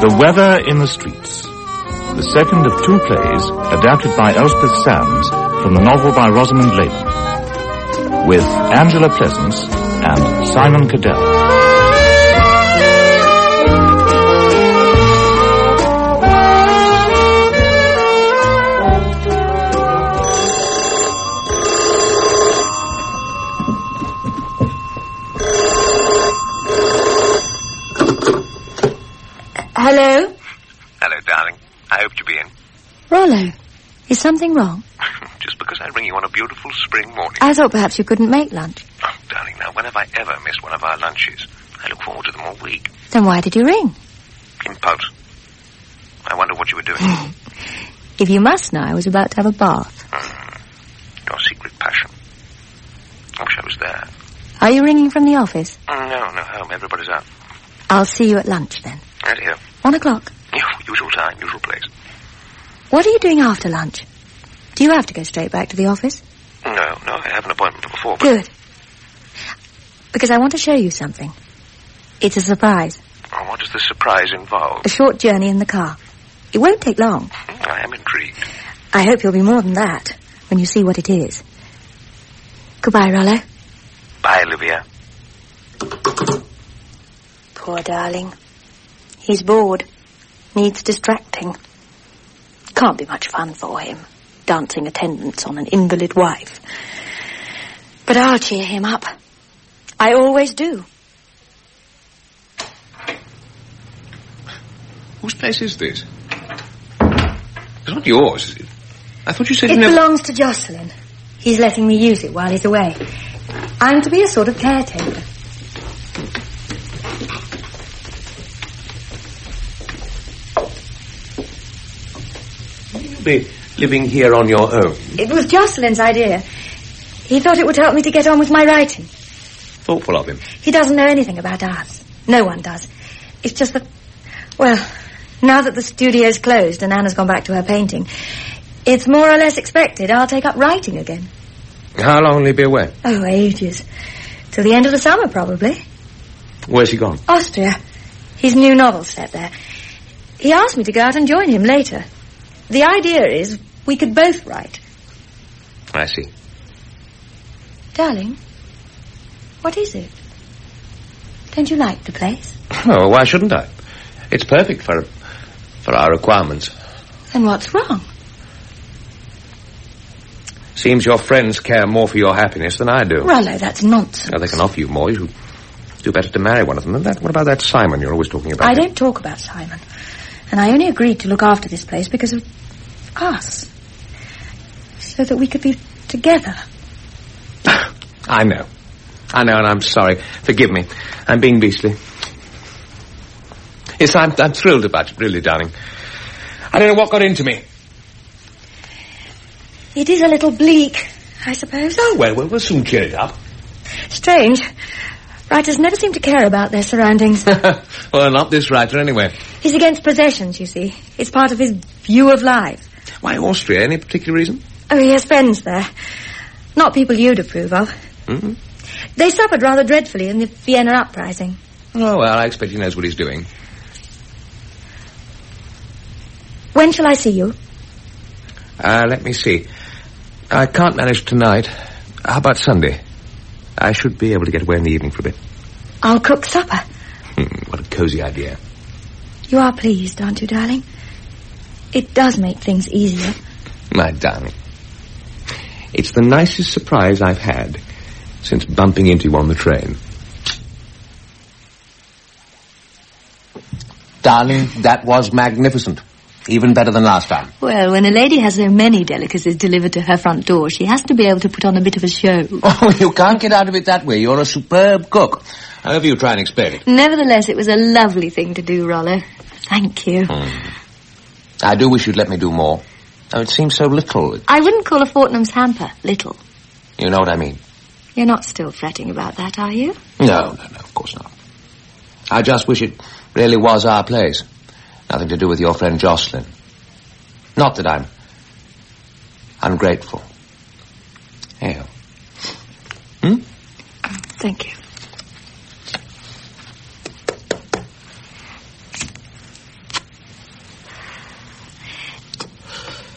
The Weather in the Streets, the second of two plays adapted by Elspeth Sands from the novel by Rosamund Lehman, with Angela Pleasance and Simon Cadell. Hello? Hello, darling. I hoped you'd be in. Rollo, is something wrong? Just because I ring you on a beautiful spring morning. I thought perhaps you couldn't make lunch. Oh, darling, now, when have I ever missed one of our lunches? I look forward to them all week. Then why did you ring? Impulse. I wonder what you were doing. If you must know, I was about to have a bath. Your secret passion. I wish I was there. Are you ringing from the office? No, home. Everybody's out. I'll see you at lunch then. Right here. 1 o'clock. Usual time, usual place. What are you doing after lunch? Do you have to go straight back to the office? No, I have an appointment before. But... Good. Because I want to show you something. It's a surprise. Oh, what does the surprise involve? A short journey in the car. It won't take long. I am intrigued. I hope you'll be more than that when you see what it is. Goodbye, Rollo. Bye, Olivia. Poor darling. He's bored. Needs distracting. Can't be much fun for him, dancing attendance on an invalid wife. But I'll cheer him up. I always do. Whose place is this? It's not yours, is it? I thought you said It you never... belongs to Jocelyn. He's letting me use it while he's away. I'm to be a sort of caretaker. You'll be living here on your own. It was Jocelyn's idea. He thought it would help me to get on with my writing. Thoughtful of him. He doesn't know anything about arts. No one does. It's just that, well, now that the studio's closed and Anna's gone back to her painting, it's more or less expected I'll take up writing again. How long will he be away? Oh, ages. Till the end of the summer, probably. Where's he gone? Austria. His new novel's set there. He asked me to go out and join him later. The idea is we could both write. I see. Darling, what is it? Don't you like the place? Oh, why shouldn't I? It's perfect for our requirements. Then what's wrong? Seems your friends care more for your happiness than I do. Rollo, that's nonsense. Now, they can offer you more. You do better to marry one of them than that. What about that Simon you're always talking about? I don't talk about Simon. And I only agreed to look after this place because of us. So that we could be together. I know, and I'm sorry. Forgive me. I'm being beastly. Yes, I'm thrilled about it, really, darling. I don't know what got into me. It is a little bleak, I suppose. Oh, well, we'll soon cheer it up. Strange. Writers never seem to care about their surroundings. Well, not this writer, anyway. He's against possessions, you see. It's part of his view of life. Why Austria? Any particular reason? Oh, he has friends there. Not people you'd approve of. Mm-hmm. They suffered rather dreadfully in the Vienna uprising. Oh, well, I expect he knows what he's doing. When shall I see you? Let me see. I can't manage tonight. How about Sunday? I should be able to get away in the evening for a bit. I'll cook supper. What a cosy idea. You are pleased, aren't you, darling? It does make things easier. My darling. It's the nicest surprise I've had since bumping into you on the train. Darling, that was magnificent. Even better than last time. Well, when a lady has so many delicacies delivered to her front door, she has to be able to put on a bit of a show. Oh, you can't get out of it that way. You're a superb cook. However you try and explain it. Nevertheless, it was a lovely thing to do, Rollo. Thank you. I do wish you'd let me do more. Oh, it seems so little. I wouldn't call a Fortnum's hamper little. You know what I mean. You're not still fretting about that, are you? No, of course not. I just wish it really was our place. Nothing to do with your friend Jocelyn. Not that I'm ungrateful. Hell. Thank you.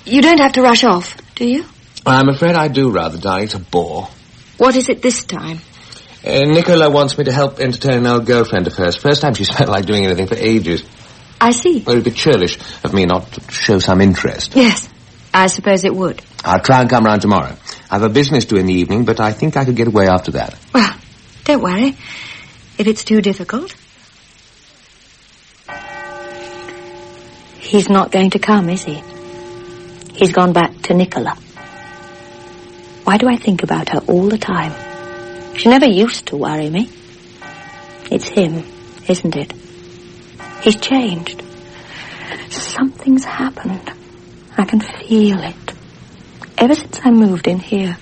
You don't have to rush off, do you? I'm afraid I do rather, darling. It's a bore. What is it this time? Nicola wants me to help entertain an old girlfriend of hers. First time she's felt like doing anything for ages. I see. Well, it would be churlish of me not to show some interest. Yes, I suppose it would. I'll try and come round tomorrow. I have a business due in the evening, but I think I could get away after that. Well, don't worry. If it's too difficult. He's not going to come, is he? He's gone back to Nicola. Why do I think about her all the time? She never used to worry me. It's him, isn't it? He's changed. Something's happened. I can feel it. Ever since I moved in here.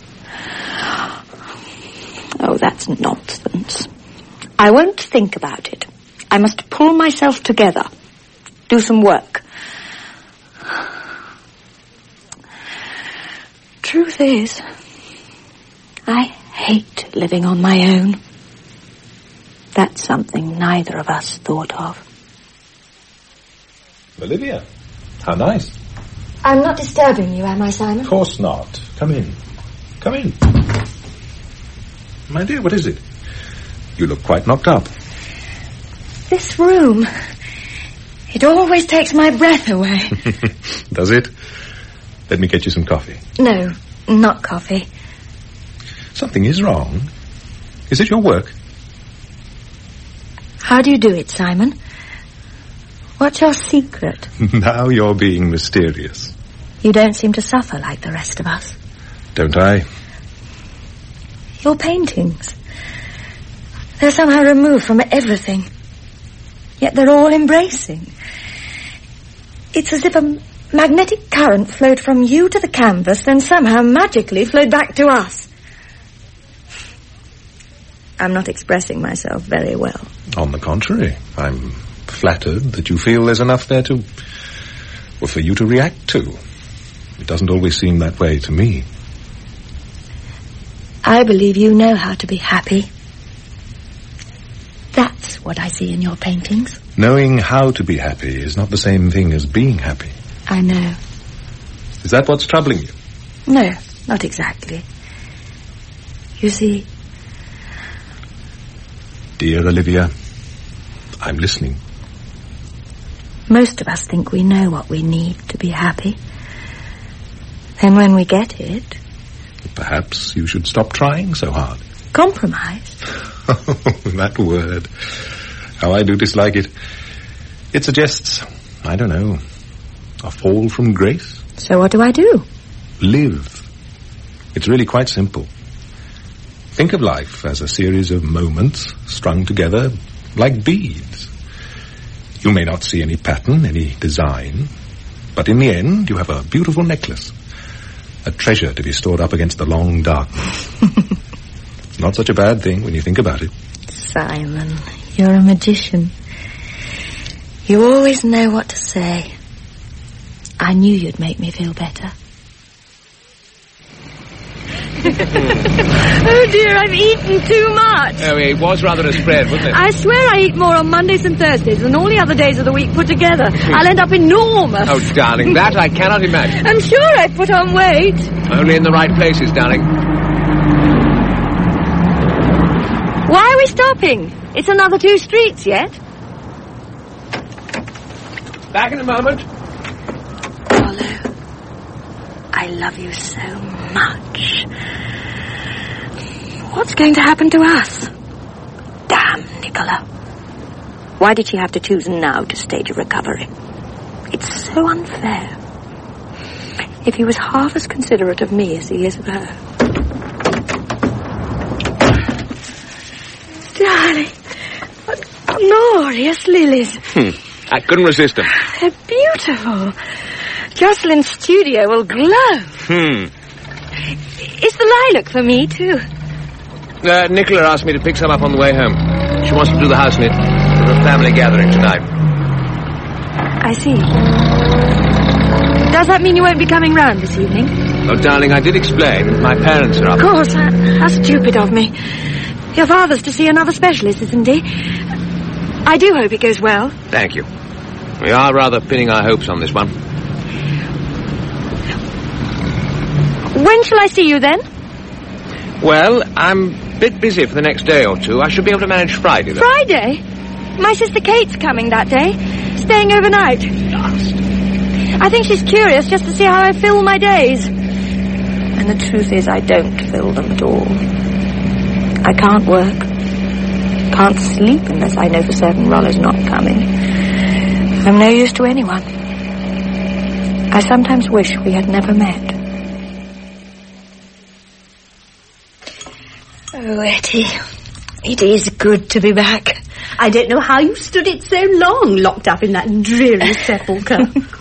Oh, that's nonsense. I won't think about it. I must pull myself together. Do some work. Truth is, I hate living on my own. That's something neither of us thought of. Olivia, how nice. I'm not disturbing you, am I, Simon? Of course not. Come in. Come in. My dear, what is it? You look quite knocked up. This room. It always takes my breath away. Does it? Let me get you some coffee. No, not coffee. Something is wrong. Is it your work? How do you do it, Simon? What's your secret? Now you're being mysterious. You don't seem to suffer like the rest of us. Don't I? Your paintings. They're somehow removed from everything. Yet they're all embracing. It's as if a magnetic current flowed from you to the canvas, then somehow magically flowed back to us. I'm not expressing myself very well. On the contrary, I'm flattered that you feel there's enough there to... well, for you to react to. It doesn't always seem that way to me. I believe you know how to be happy. That's what I see in your paintings. Knowing how to be happy is not the same thing as being happy. I know. Is that what's troubling you? No, not exactly. You see... Dear Olivia, I'm listening. Most of us think we know what we need to be happy. Then when we get it... Perhaps you should stop trying so hard. Compromise? That word. How I do dislike it. It suggests, I don't know, a fall from grace. So what do I do? Live. It's really quite simple. Think of life as a series of moments strung together like beads. You may not see any pattern, any design, but in the end you have a beautiful necklace. A treasure to be stored up against the long darkness. Not such a bad thing when you think about it. Simon, you're a magician. You always know what to say. I knew you'd make me feel better. Oh dear, I've eaten too much. Oh, it was rather a spread, wasn't it? I swear I eat more on Mondays and Thursdays than all the other days of the week put together. I'll end up enormous. Oh, darling, that I cannot imagine. I'm sure I put on weight. Only in the right places, darling. Why are we stopping? It's another 2 streets yet. Back in a moment. Rollo, I love you so much. What's going to happen to us? Damn Nicola. Why did she have to choose now to stage a recovery? It's so unfair. If he was half as considerate of me as he is of her. Darling, what glorious lilies. I couldn't resist them. They're beautiful. Jocelyn's studio will glow. Is the lilac for me, too? Nicola asked me to pick some up on the way home. She wants to do the house knit for a family gathering tonight. I see. Does that mean you won't be coming round this evening? Oh, darling, I did explain. My parents are up. Of course. How stupid of me. Your father's to see another specialist, isn't he? I do hope it goes well. Thank you. We are rather pinning our hopes on this one. When shall I see you then? Well, I'm a bit busy for the next day or two. I should be able to manage Friday, though. Friday? My sister Kate's coming that day, staying overnight. I think she's curious just to see how I fill my days. And the truth is I don't fill them at all. I can't work. Can't sleep unless I know for certain Rollo's not coming. I'm no use to anyone. I sometimes wish we had never met. Oh, Etty, it is good to be back. I don't know how you stood it so long, locked up in that dreary sepulchre.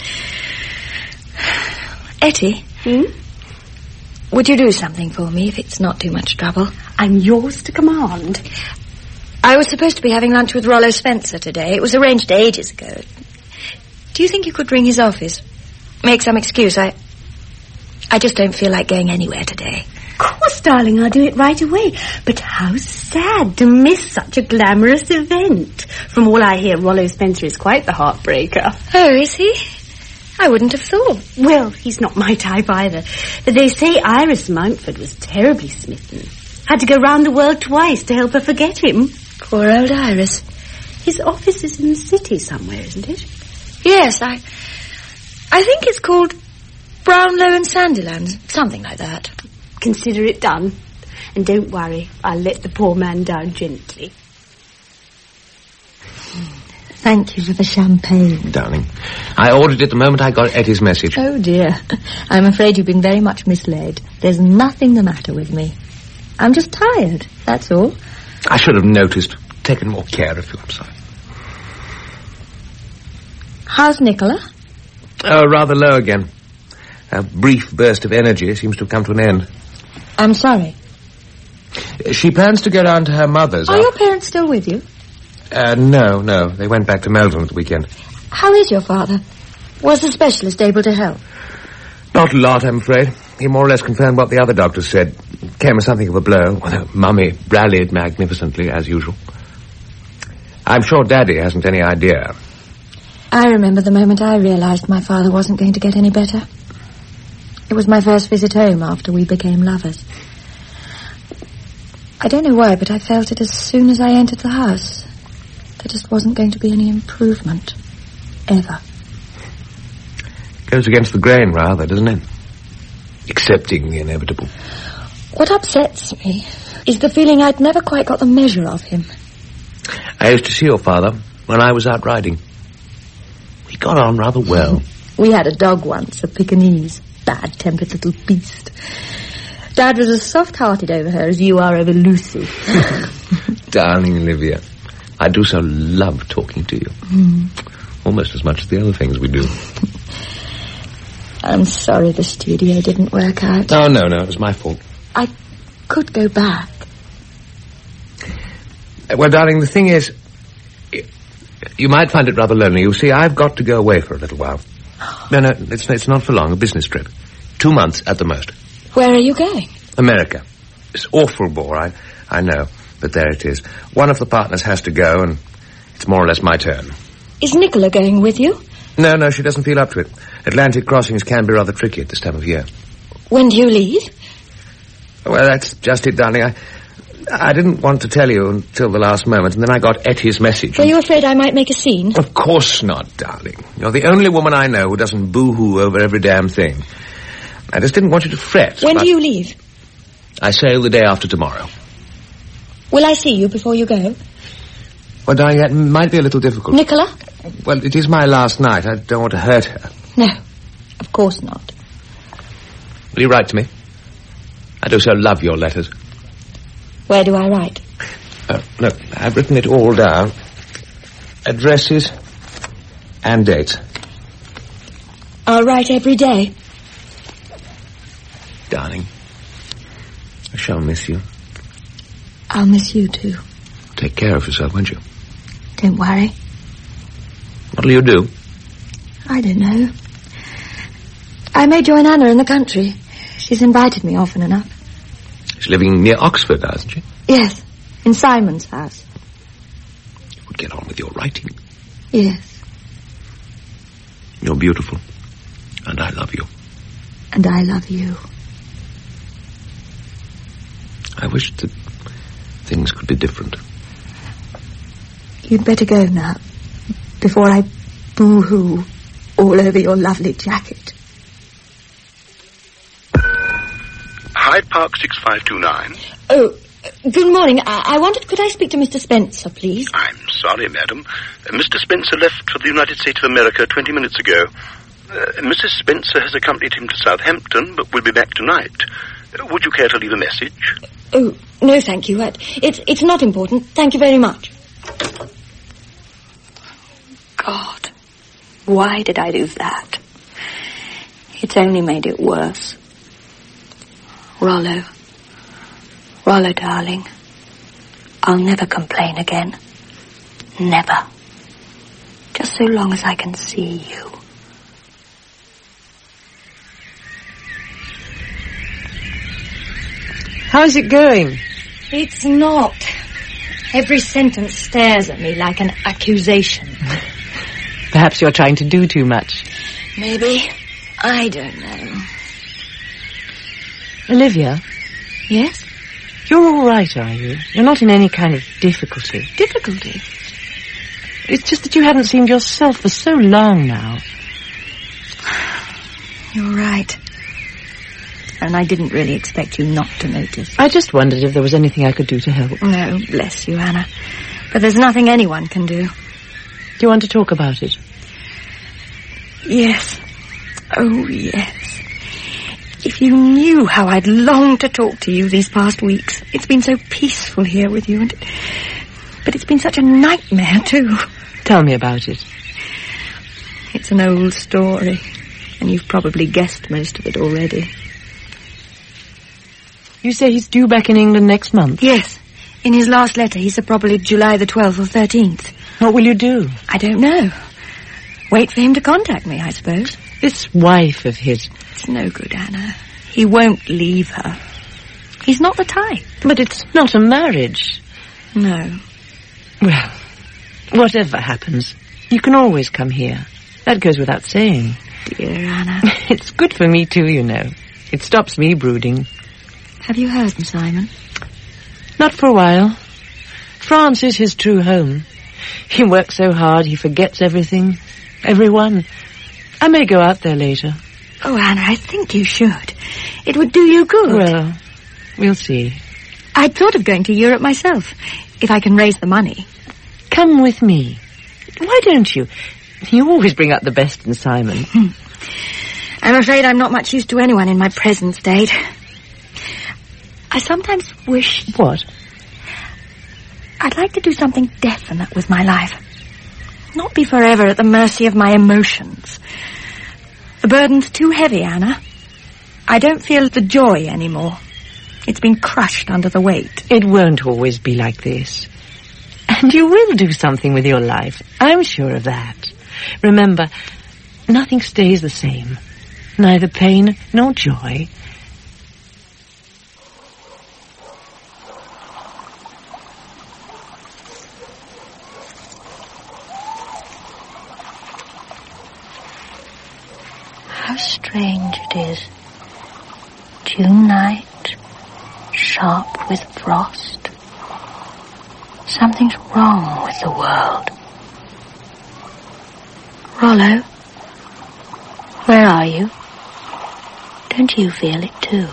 Etty? Would you do something for me if it's not too much trouble? I'm yours to command. I was supposed to be having lunch with Rollo Spencer today. It was arranged ages ago. Do you think you could ring his office? Make some excuse. I just don't feel like going anywhere today. Of course, darling, I'll do it right away. But how sad to miss such a glamorous event. From all I hear, Rollo Spencer is quite the heartbreaker. Oh, is he? I wouldn't have thought. Well, he's not my type either. But they say Iris Mountford was terribly smitten. Had to go round the world twice to help her forget him. Poor old Iris. His office is in the city somewhere, isn't it? Yes, I think it's called Brownlow and Sandilands. Something like that. Consider it done. And don't worry, I'll let the poor man down gently. Thank you for the champagne. Darling, I ordered it the moment I got Etty's message. Oh, dear. I'm afraid you've been very much misled. There's nothing the matter with me. I'm just tired, that's all. I should have noticed. Taken more care of you, I'm sorry. How's Nicola? Oh, rather low again. A brief burst of energy seems to have come to an end. I'm sorry. She plans to go down to her mother's. Are your parents still with you? No. They went back to Melbourne at the weekend. How is your father? Was the specialist able to help? Not a lot, I'm afraid. He more or less confirmed what the other doctors said. Came as something of a blow, although Mummy rallied magnificently, as usual. I'm sure Daddy hasn't any idea. I remember the moment I realized my father wasn't going to get any better. It was my first visit home after we became lovers. I don't know why, but I felt it as soon as I entered the house. There just wasn't going to be any improvement. Ever. Goes against the grain, rather, doesn't it? Accepting the inevitable. What upsets me is the feeling I'd never quite got the measure of him. I used to see your father when I was out riding. We got on rather well. We had a dog once, a Pekingese. Bad-tempered little beast. Dad was as soft-hearted over her as you are over Lucy. Darling Olivia, I do so love talking to you. Almost as much as the other things we do. I'm sorry the studio didn't work out. Oh, no, it was my fault. I could go back. Well, darling, the thing is, you might find it rather lonely. You see, I've got to go away for a little while. No, it's not for long, a business trip. 2 months at the most. Where are you going? America. It's awful bore, I know, but there it is. One of the partners has to go, and it's more or less my turn. Is Nicola going with you? No, she doesn't feel up to it. Atlantic crossings can be rather tricky at this time of year. When do you leave? Well, that's just it, darling. I didn't want to tell you until the last moment, and then I got Etty's message. Were you afraid I might make a scene? Of course not, darling. You're the only woman I know who doesn't boo-hoo over every damn thing. I just didn't want you to fret. When do you leave? I sail the day after tomorrow. Will I see you before you go? Well, darling, that might be a little difficult. Nicola? Well, it is my last night. I don't want to hurt her. No, of course not. Will you write to me? I do so love your letters. Where do I write? Look, I've written it all down. Addresses and dates. I'll write every day. Darling, I shall miss you. I'll miss you too. Take care of yourself, won't you? Don't worry. What'll you do? I don't know. I may join Anna in the country. She's invited me often enough. She's living near Oxford, hasn't she? Yes, in Simon's house. You would get on with your writing. Yes. You're beautiful. And I love you. And I love you. I wish that things could be different. You'd better go now, before I boo-hoo all over your lovely jacket. Hyde Park 6529. Oh, good morning. I wondered, could I speak to Mr. Spencer, please? I'm sorry, madam. Mr. Spencer left for the United States of America 20 minutes ago. Mrs. Spencer has accompanied him to Southampton, but will be back tonight. Would you care to leave a message? Oh, no, thank you. It's not important. Thank you very much. God, why did I do that? It's only made it worse. Rollo, darling, I'll never complain again. Never. Just so long as I can see you. How's it going? It's not. Every sentence stares at me like an accusation. Perhaps you're trying to do too much. Maybe. I don't know. Olivia? Yes? You're all right, are you? You're not in any kind of difficulty. Difficulty? It's just that you haven't seemed yourself for so long now. You're right. And I didn't really expect you not to notice. I just wondered if there was anything I could do to help. No, bless you, Anna. But there's nothing anyone can do. Do you want to talk about it? Yes. Oh, yes. If you knew how I'd longed to talk to you these past weeks. It's been so peaceful here with you, but it's been such a nightmare, too. Tell me about it. It's an old story, and you've probably guessed most of it already. You say he's due back in England next month? Yes. In his last letter, he said probably July the 12th or 13th. What will you do? I don't know. Wait for him to contact me, I suppose. This wife of his... It's no good, Anna. He won't leave her. He's not the type. But it's not a marriage. No. Well, whatever happens, you can always come here. That goes without saying. Dear Anna. It's good for me too, you know. It stops me brooding. Have you heard from Simon? Not for a while. France is his true home. He works so hard, he forgets everything. Everyone. I may go out there later. Oh, Anna, I think you should. It would do you good. Well, we'll see. I'd thought of going to Europe myself, if I can raise the money. Come with me. Why don't you? You always bring out the best in Simon. I'm afraid I'm not much use to anyone in my present state. I sometimes wish... What? I'd like to do something definite with my life. Not be forever at the mercy of my emotions. The burden's too heavy, Anna. I don't feel the joy anymore. It's been crushed under the weight. It won't always be like this. And you will do something with your life. I'm sure of that. Remember, nothing stays the same. Neither pain nor joy. How strange it is. June night, sharp with frost. Something's wrong with the world. Rollo, where are you? Don't you feel it too?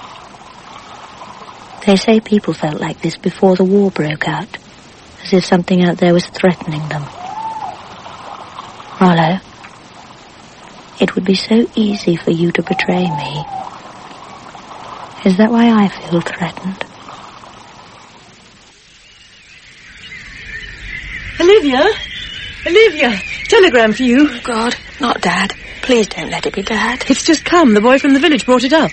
They say people felt like this before the war broke out, as if something out there was threatening them. Rollo, it would be so easy for you to betray me. Is that why I feel threatened? Olivia! Olivia! Telegram for you. Oh, God, not Dad. Please don't let it be Dad. It's just come. The boy from the village brought it up.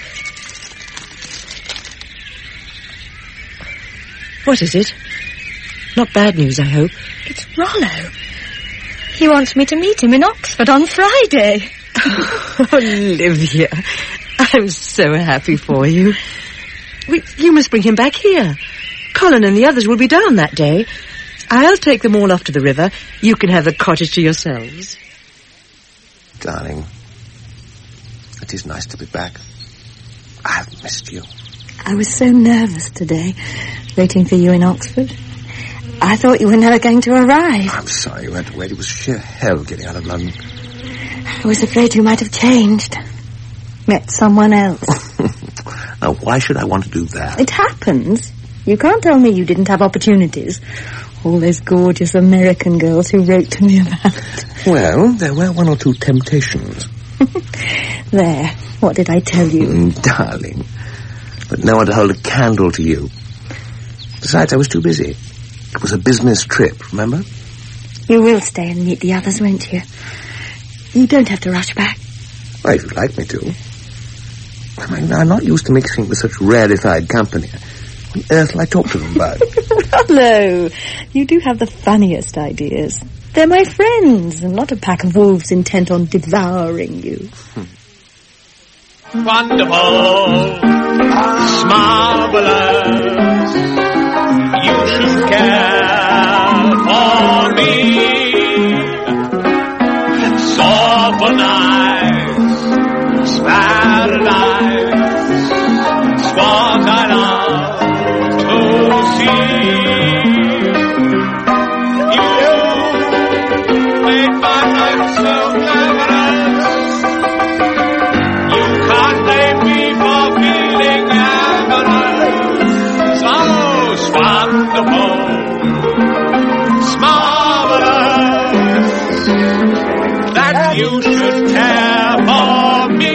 What is it? Not bad news, I hope. It's Rollo. He wants me to meet him in Oxford on Friday. Oh, Olivia, I'm so happy for you. You must bring him back here. Colin and the others will be down that day. I'll take them all off to the river. You can have the cottage to yourselves. Darling, it is nice to be back. I've missed you. I was so nervous today, waiting for you in Oxford. I thought you were never going to arrive. I'm sorry you had to wait. It was sheer hell getting out of London. I was afraid you might have changed. Met someone else. Now, why should I want to do that? It happens. You can't tell me you didn't have opportunities. All those gorgeous American girls who wrote to me about. Well, there were one or two temptations. There. What did I tell you? Darling. But no one to hold a candle to you. Besides, I was too busy. It was a business trip, remember? You will stay and meet the others, won't you? You don't have to rush back. Well, if you'd like me to. I mean, I'm not used to mixing with such rarefied company. What on earth will I talk to them about? Hello. You do have the funniest ideas. They're my friends, and not a pack of wolves intent on devouring you. Wonderful, marvelous, you should care for me. So nice, paradise, what I love to see. You make my life so glamorous. You can't blame me for feeling amorous. So wonderful, marvelous, that you should care for me.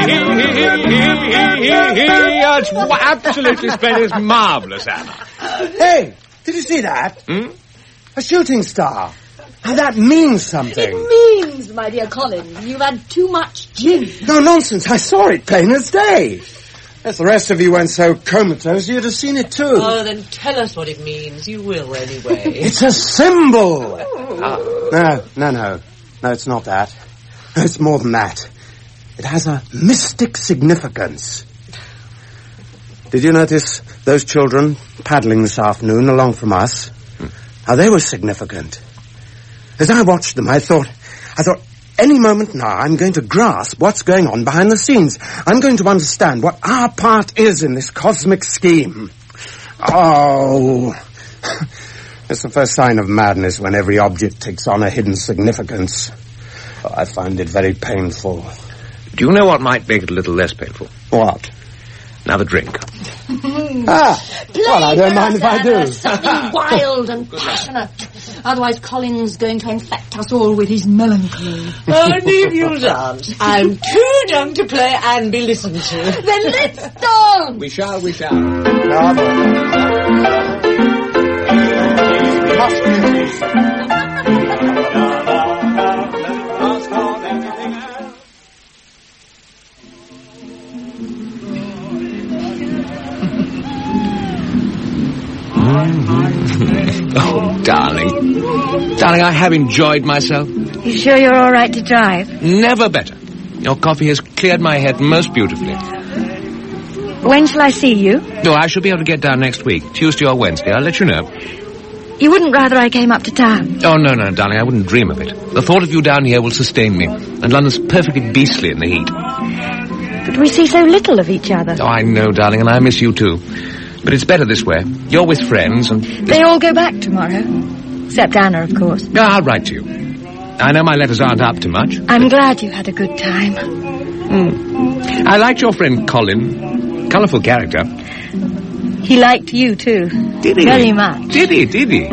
It's absolutely splendid. It's marvellous, Anna. Hey, did you see that? A shooting star. Now that means something. It means, my dear Colin, you've had too much gin. No nonsense, I saw it plain as day. If the rest of you weren't so comatose, you'd have seen it too. Oh, then tell us what it means. You will, anyway. It's a symbol. No, it's not that. It's more than that. It has a mystic significance. Did you notice those children paddling this afternoon along from us? How they were significant. As I watched them, I thought, any moment now I'm going to grasp what's going on behind the scenes. I'm going to understand what our part is in this cosmic scheme. Oh, it's the first sign of madness when every object takes on a hidden significance. Oh, I find it very painful. Do you know what might make it a little less painful? What? Another drink. Well, I don't mind if I do. Something wild and passionate. Otherwise, Colin's going to infect us all with his melancholy. Oh, leave you dance. I'm too young to play and be listened to. Then let's dance. We shall. Oh, darling. Darling, I have enjoyed myself. You sure you're all right to drive? Never better. Your coffee has cleared my head most beautifully. When shall I see you? No, I shall be able to get down next week, Tuesday or Wednesday. I'll let you know. You wouldn't rather I came up to town? Oh, no, darling, I wouldn't dream of it. The thought of you down here will sustain me, and London's perfectly beastly in the heat. But we see so little of each other. Oh, I know, darling, and I miss you too. But it's better this way. You're with friends, and... They all go back tomorrow. Except Anna, of course. No, I'll write to you. I know my letters aren't up to much. I'm glad you had a good time. I liked your friend Colin. Colourful character. He liked you, too. Did he? Very much. Did he?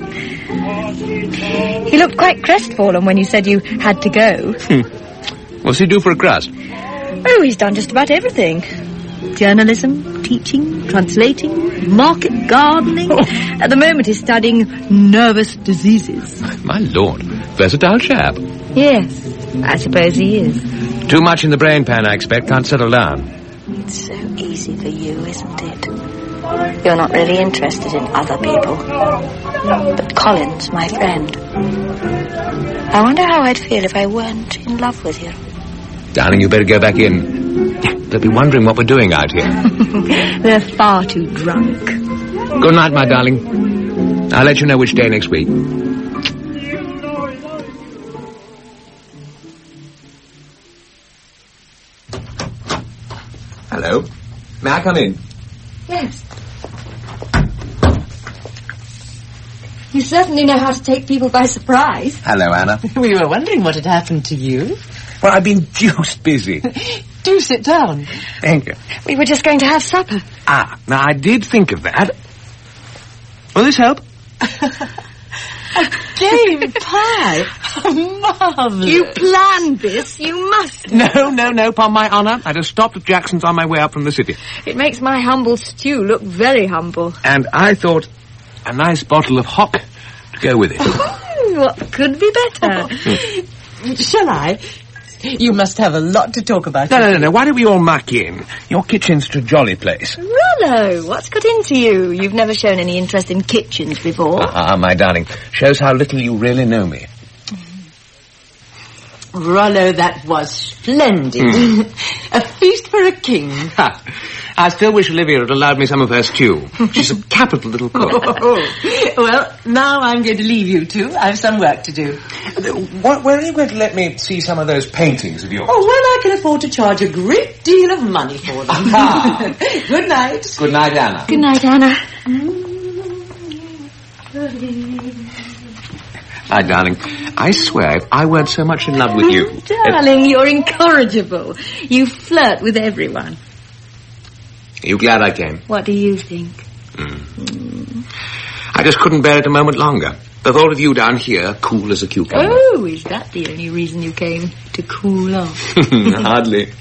He looked quite crestfallen when you said you had to go. What's he do for a crust? Oh, he's done just about everything. Journalism, teaching, translating, market gardening. At the moment he's studying nervous diseases. My lord, versatile chap. Yes, I suppose he is. Too much in the brain pan, I expect. Can't settle down. It's so easy for you, isn't it? You're not really interested in other people. But Colin's my friend. I wonder how I'd feel if I weren't in love with you. Darling, you better go back in. They'll be wondering what we're doing out here. They're far too drunk. Good night, my darling. I'll let you know which day next week. Hello. May I come in? Yes. You certainly know how to take people by surprise. Hello, Anna. We were wondering what had happened to you. Well, I've been deuced busy. Do sit down. Thank you. We were just going to have supper. Now I did think of that. Will this help? A game pie. Marvellous. You planned this. You must. No, upon my honour. I just stopped at Jackson's on my way up from the city. It makes my humble stew look very humble. And I thought a nice bottle of hock to go with it. What could be better? Shall I? You must have a lot to talk about. No. Why don't we all muck in? Your kitchen's a jolly place. Rollo, what's got into you? You've never shown any interest in kitchens before. My darling. Shows how little you really know me. Rollo, that was splendid. A feast for a king. I still wish Olivia had allowed me some of her stew. She's a capital little cook. Well, now I'm going to leave you two. I have some work to do. When are you going to let me see some of those paintings of yours? Oh, when I can afford to charge a great deal of money for them. Good night. Good night, Anna. Good night, Anna. My darling, I swear if I weren't so much in love with you... Darling, you're incorrigible. You flirt with everyone. Are you glad I came? What do you think? I just couldn't bear it a moment longer. The thought of you down here, cool as a cucumber. Oh, is that the only reason you came? To cool off? Hardly.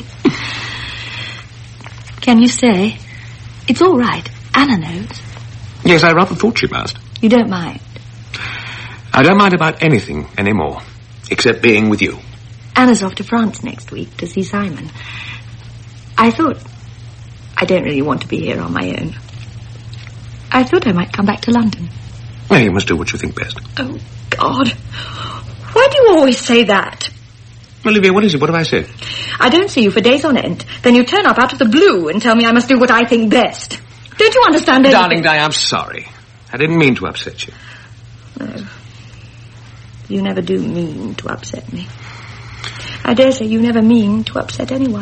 Can you say? It's all right. Anna knows. Yes, I rather thought she must. You don't mind? I don't mind about anything anymore, except being with you. Anna's off to France next week to see Simon. I thought... I don't really want to be here on my own. I thought I might come back to London. Well, you must do what you think best. Oh, God. Why do you always say that? Olivia, what is it? What have I said? I don't see you for days on end. Then you turn up out of the blue and tell me I must do what I think best. Don't you understand anything? Darling Di, I'm sorry. I didn't mean to upset you. No. You never do mean to upset me. I dare say you never mean to upset anyone.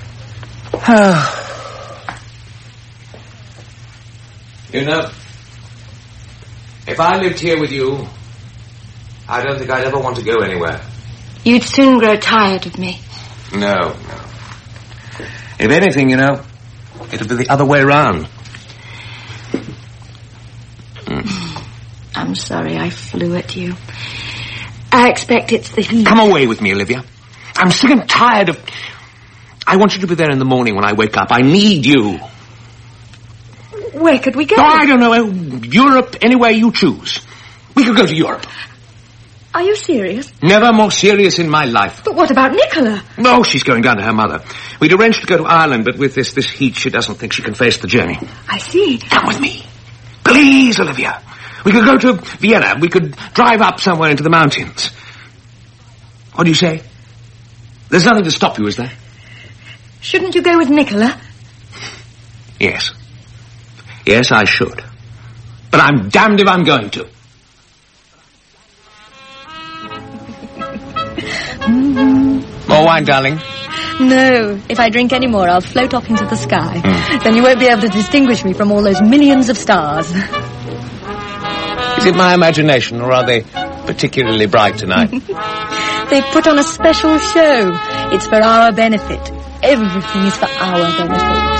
You know, if I lived here with you, I don't think I'd ever want to go anywhere. You'd soon grow tired of me. No. If anything, you know, it'll be the other way round. I'm sorry I flew at you. I expect it's the heat. Come away with me, Olivia. I'm sick and tired of... I want you to be there in the morning when I wake up. I need you. Where could we go? Oh, I don't know. Europe, anywhere you choose. We could go to Europe. Are you serious? Never more serious in my life. But what about Nicola? Oh, she's going down to her mother. We'd arranged to go to Ireland, but with this heat, she doesn't think she can face the journey. I see. Come with me. Please, Olivia. We could go to Vienna. We could drive up somewhere into the mountains. What do you say? There's nothing to stop you, is there? Shouldn't you go with Nicola? Yes. Yes, I should. But I'm damned if I'm going to. More wine, darling? No. If I drink any more, I'll float off into the sky. Then you won't be able to distinguish me from all those millions of stars. Is it my imagination, or are they particularly bright tonight? They've put on a special show. It's for our benefit. Everything is for our benefit.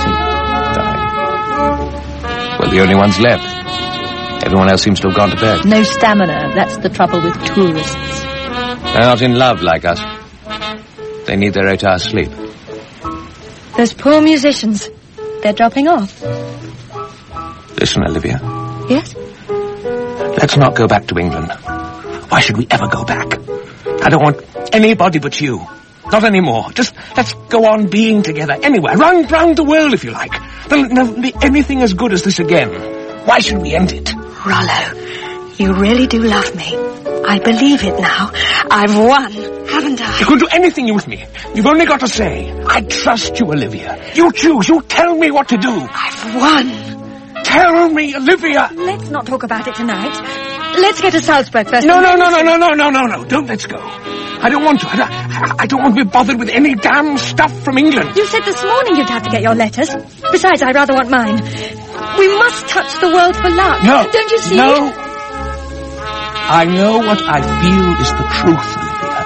We're the only ones left. Everyone else seems to have gone to bed. No stamina. That's the trouble with tourists. They're not in love like us. They need their 8-hour sleep. Those poor musicians. They're dropping off. Listen, Olivia. Yes? Let's not go back to England. Why should we ever go back? I don't want anybody but you. Not anymore. Just let's go on being together anywhere. Round the world, if you like. There'll never be anything as good as this again. Why should we end it? Rollo, you really do love me. I believe it now. I've won, haven't I? You can do anything with me. You've only got to say, I trust you, Olivia. You choose. You tell me what to do. I've won. Tell me, Olivia. Let's not talk about it tonight. Let's get to Salzburg first. No. Don't let's go. I don't want to. I don't want to be bothered with any damn stuff from England. You said this morning you'd have to get your letters. Besides, I rather want mine. We must touch the world for luck. No. Don't you see? No. I know what I feel is the truth, Olivia.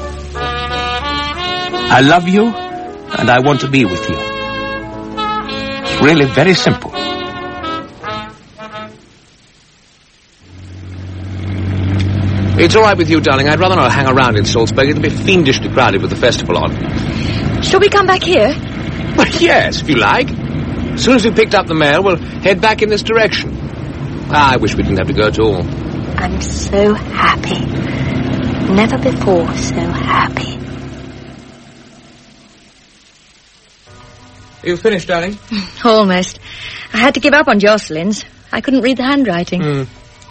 I love you, and I want to be with you. It's really very simple. It's all right with you, darling. I'd rather not hang around in Salzburg. It'll be fiendishly crowded with the festival on. Shall we come back here? Well, yes, if you like. As soon as we've picked up the mail, we'll head back in this direction. I wish we didn't have to go at all. I'm so happy. Never before so happy. You finished, darling? Almost. I had to give up on Jocelyn's. I couldn't read the handwriting.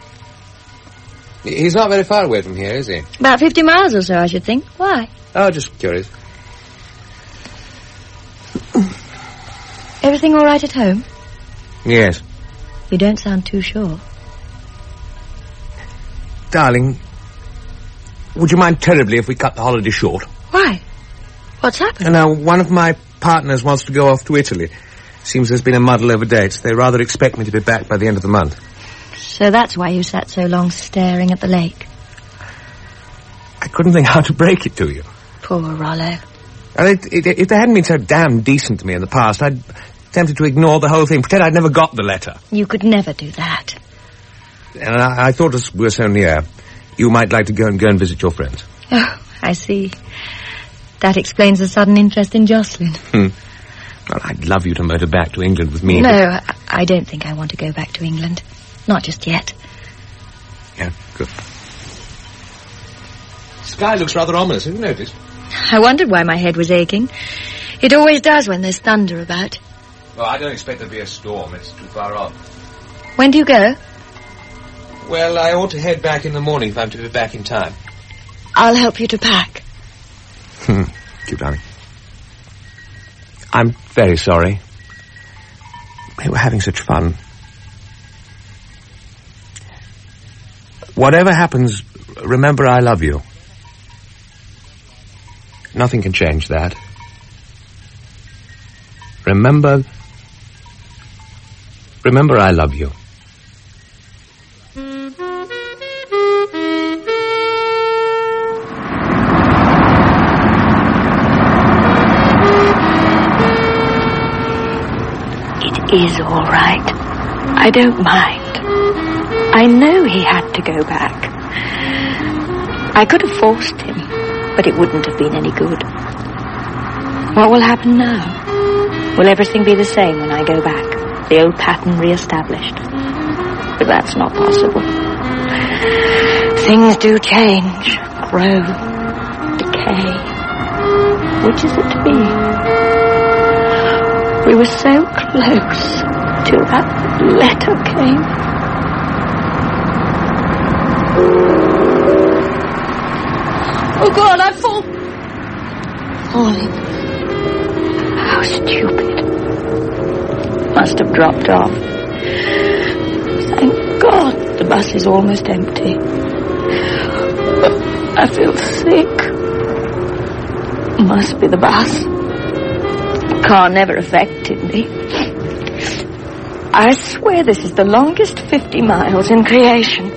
He's not very far away from here, is he? About 50 miles or so, I should think. Why? Oh, just curious. Everything all right at home? Yes. You don't sound too sure. Darling, would you mind terribly if we cut the holiday short? Why? What's happened? Now, one of my partners wants to go off to Italy. Seems there's been a muddle over dates. They rather expect me to be back by the end of the month. So that's why you sat so long staring at the lake. I couldn't think how to break it to you. Poor Rollo. If they hadn't been so damn decent to me in the past, I'd tempted to ignore the whole thing, pretend I'd never got the letter. You could never do that. And I thought as we were so near, you might like to go and visit your friends. Oh, I see. That explains the sudden interest in Jocelyn. Well, I'd love you to motor back to England with me. No, I don't think I want to go back to England. Not just yet. Yeah, good. Sky looks rather ominous, have you noticed? I wondered why my head was aching. It always does when there's thunder about. Well, I don't expect there'll be a storm. It's too far off. When do you go? Well, I ought to head back in the morning if I'm to be back in time. I'll help you to pack. Thank you, darling. I'm very sorry. We were having such fun. Whatever happens, remember I love you. Nothing can change that. Remember I love you. It is all right. I don't mind. I know he had to go back. I could have forced him, but it wouldn't have been any good. What will happen now? Will everything be the same when I go back? The old pattern re-established? But that's not possible. Things do change, grow, decay. Which is it to be? We were so close till that letter came. Oh, God, I've falling. How stupid. Must have dropped off. Thank God the bus is almost empty. I feel sick. Must be the bus. Car never affected me. I swear this is the longest 50 miles in creation.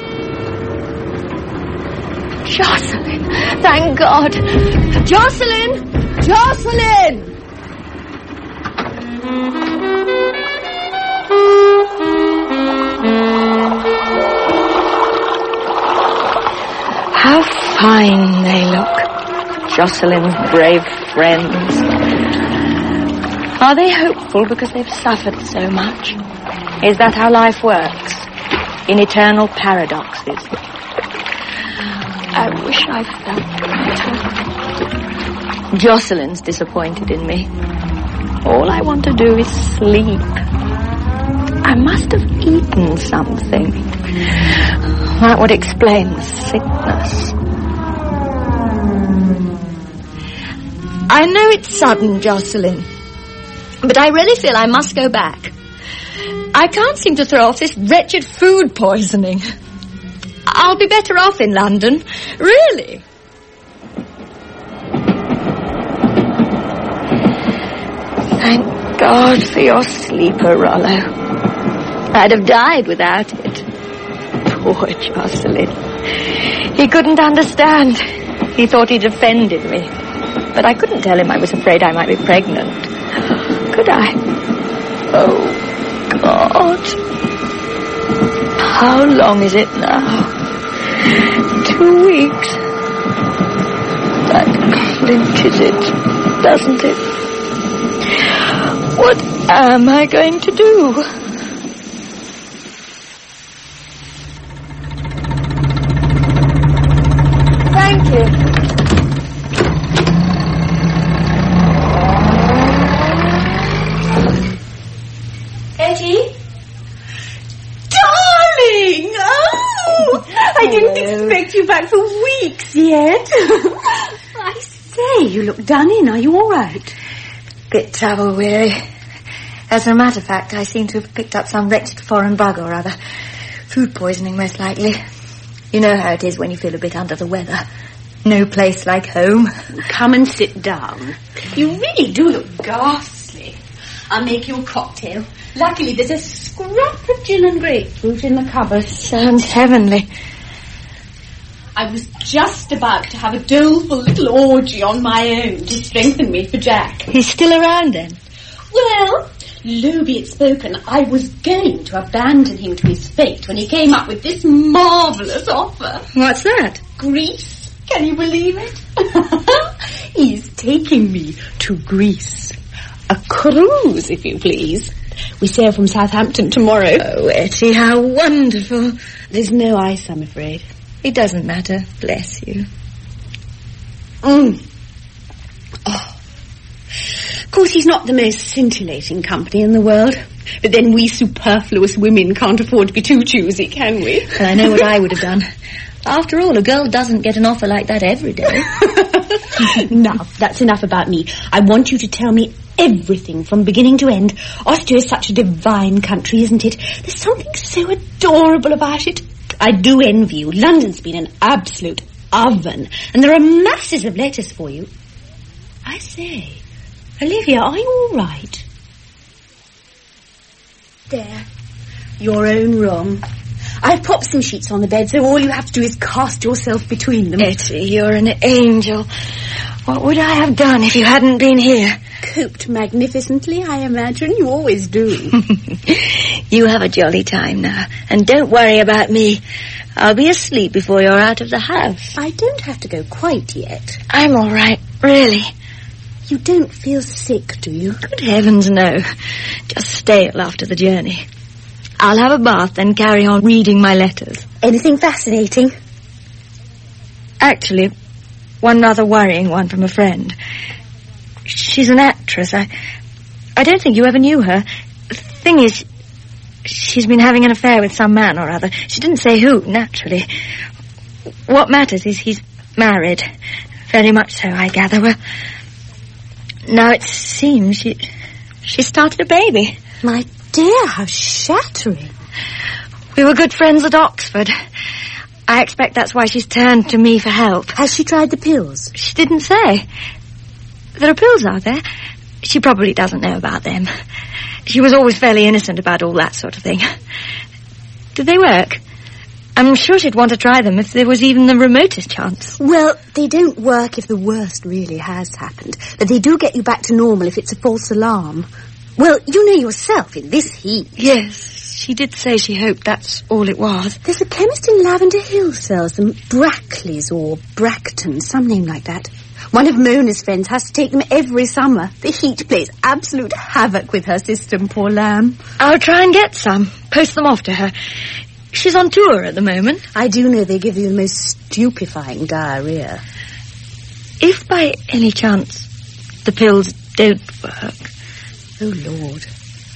Jocelyn! Thank God! Jocelyn! Jocelyn! How fine they look. Jocelyn's brave friends. Are they hopeful because they've suffered so much? Is that how life works? In eternal paradoxes? I wish I felt better. Jocelyn's disappointed in me. All I want to do is sleep. I must have eaten something. That would explain the sickness. I know it's sudden, Jocelyn, but I really feel I must go back. I can't seem to throw off this wretched food poisoning. I'll be better off in London. Really. Thank God for your sleeper, Rollo. I'd have died without it. Poor Jocelyn. He couldn't understand. He thought he'd offended me. But I couldn't tell him I was afraid I might be pregnant. Could I? Oh, God. How long is it now? 2 weeks. That clinches it, doesn't it? What am I going to do? Thank you. Etty? Darling! Oh! I didn't expect you back for weeks yet. I say, you look done in. Are you all right? Bit travel weary. As a matter of fact, I seem to have picked up some wretched foreign bug or other. Food poisoning, most likely. You know how it is when you feel a bit under the weather. No place like home. Come and sit down. You really do look ghastly. I'll make you a cocktail. Luckily, there's a scrap of gin and grapefruit in the cupboard. Sounds heavenly. I was just about to have a doleful little orgy on my own to strengthen me for Jack. He's still around, then? Well, low be it spoken, I was going to abandon him to his fate when he came up with this marvellous offer. What's that? Greece. Can you believe it? He's taking me to Greece. A cruise, if you please. We sail from Southampton tomorrow. Oh, Etty, how wonderful. There's no ice, I'm afraid. It doesn't matter, bless you. Oh. Of course, he's not the most scintillating company in the world. But then we superfluous women can't afford to be too choosy, can we? Well, I know what I would have done. After all, a girl doesn't get an offer like that every day. Now, that's enough about me. I want you to tell me everything from beginning to end. Austria is such a divine country, isn't it? There's something so adorable about it. I do envy you. London's been an absolute oven, and there are masses of letters for you. I say, Olivia, are you all right? There, your own room. I've popped some sheets on the bed, so all you have to do is cast yourself between them. Etty, you're an angel. What would I have done if you hadn't been here? Coped magnificently, I imagine. You always do. You have a jolly time now, and don't worry about me. I'll be asleep before you're out of the house. I don't have to go quite yet. I'm all right, really. You don't feel sick, do you? Good heavens, no. Just stale after the journey. I'll have a bath, then carry on reading my letters. Anything fascinating? Actually, one rather worrying one from a friend. She's an actress. I don't think you ever knew her. The thing is, she's been having an affair with some man or other. She didn't say who, naturally. What matters is he's married. Very much so, I gather. Well, now it seems she started a baby. My dear, how shattering. We were good friends at Oxford. I expect that's why she's turned to me for help. Has she tried the pills? She didn't say. There are pills, are there? She probably doesn't know about them. She was always fairly innocent about all that sort of thing. Did they work? I'm sure she'd want to try them if there was even the remotest chance. Well, they don't work if the worst really has happened. But they do get you back to normal if it's a false alarm. Well, you know yourself, in this heat. Yes, she did say she hoped that's all it was. There's a chemist in Lavender Hill sells them. Brackley's or Bracton, some name like that. One of Mona's friends has to take them every summer. The heat plays absolute havoc with her system, poor lamb. I'll try and get some. Post them off to her. She's on tour at the moment. I do know they give you the most stupefying diarrhea. If by any chance the pills don't work... Oh, Lord.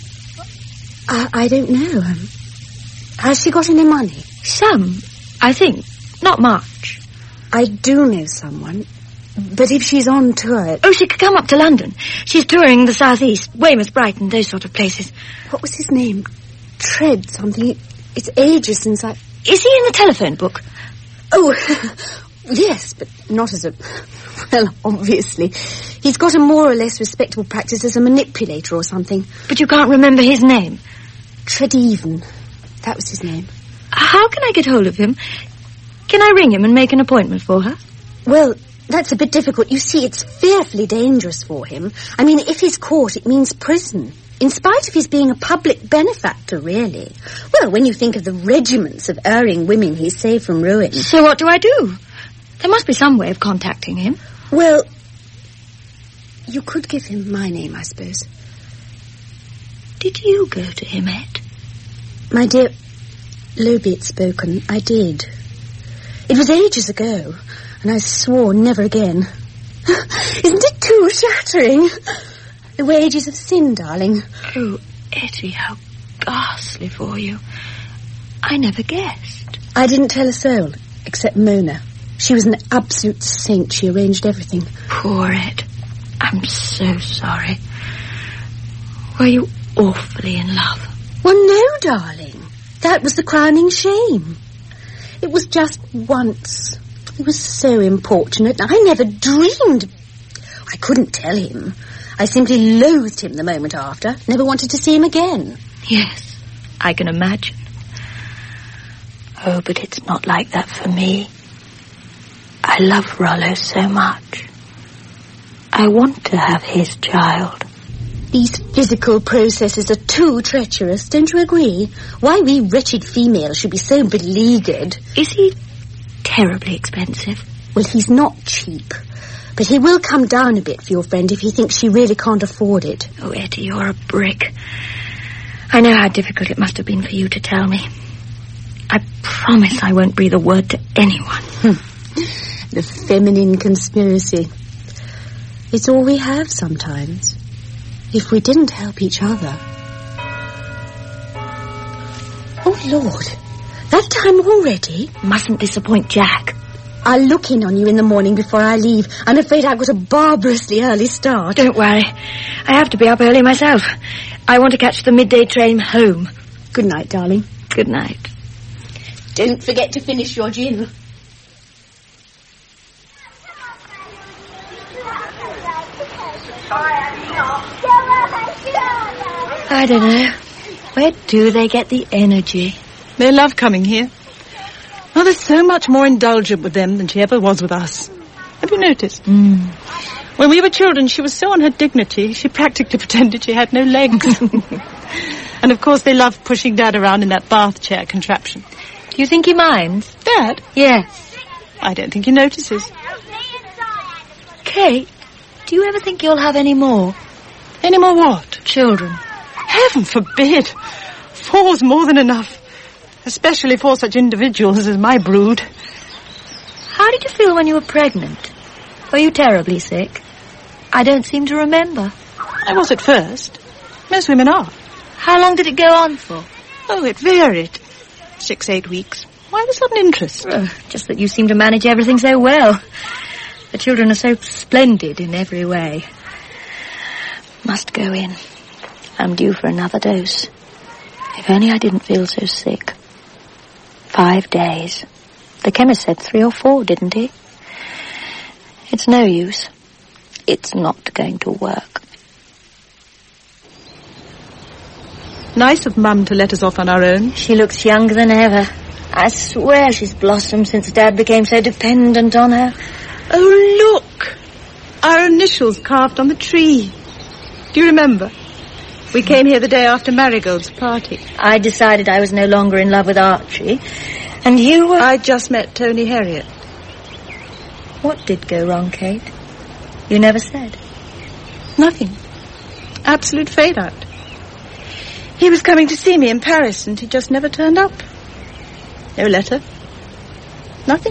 I don't know. Has she got any money? Some, I think. Not much. I do know someone. But if she's on tour... Oh, she could come up to London. She's touring the South East, Weymouth, Brighton, those sort of places. What was his name? Tread something. It's ages since I... Is he in the telephone book? Oh, yes, but not as a... Well, obviously. He's got a more or less respectable practice as a manipulator or something. But you can't remember his name? Tredeven. That was his name. How can I get hold of him? Can I ring him and make an appointment for her? Well, that's a bit difficult. You see, it's fearfully dangerous for him. I mean, if he's caught, it means prison. In spite of his being a public benefactor, really. Well, when you think of the regiments of erring women he saved from ruin. So what do I do? There must be some way of contacting him. Well, you could give him my name, I suppose. Did you go to him, Ed? My dear, low be it spoken, I did. It was ages ago, and I swore never again. Isn't it too shattering? The wages of sin, darling. Oh, Etty, how ghastly for you. I never guessed. I didn't tell a soul, except Mona. She was an absolute saint. She arranged everything. Poor Ed. I'm so sorry. Were you awfully in love? Well, no, darling. That was the crowning shame. It was just once. He was so importunate. I never dreamed. I couldn't tell him. I simply loathed him the moment after. Never wanted to see him again. Yes, I can imagine. Oh, but it's not like that for me. I love Rollo so much. I want to have his child. These physical processes are too treacherous, don't you agree? Why we wretched females should be so beleaguered. Is he terribly expensive? Well, he's not cheap. But he will come down a bit for your friend if he thinks she really can't afford it. Oh, Etty, you're a brick. I know how difficult it must have been for you to tell me. I promise I won't breathe a word to anyone. The feminine conspiracy. It's all we have sometimes. If we didn't help each other. Oh, Lord. That time already? Mustn't disappoint Jack. I'll look in on you in the morning before I leave. I'm afraid I've got a barbarously early start. Don't worry. I have to be up early myself. I want to catch the midday train home. Good night, darling. Good night. Don't forget to finish your gin. I don't know. Where do they get the energy? They love coming here. Mother's so much more indulgent with them than she ever was with us. Have you noticed? When we were children, she was so on her dignity, she practically pretended she had no legs. And of course they love pushing Dad around in that bath chair contraption. Do you think he minds? Dad? Yes. I don't think he notices. Kate, do you ever think you'll have any more? Any more what? Children. Heaven forbid. 4's more than enough. Especially for such individuals as my brood. How did you feel when you were pregnant? Were you terribly sick? I don't seem to remember. I was at first. Most women are. How long did it go on for? Oh, it varied. 6-8 weeks. Why the sudden interest? Just that you seem to manage everything so well. The children are so splendid in every way. Must go in. I'm due for another dose. If only I didn't feel so sick. 5 days. The chemist said 3 or 4, didn't he? It's no use. It's not going to work. Nice of Mum to let us off on our own. She looks younger than ever. I swear she's blossomed since Dad became so dependent on her. Oh, look! Our initials carved on the tree. Do you remember? We came here the day after Marigold's party. I decided I was no longer in love with Archie. And you were... I'd just met Tony Heriot. What did go wrong, Kate? You never said. Nothing. Absolute fade-out. He was coming to see me in Paris, and he just never turned up. No letter. Nothing.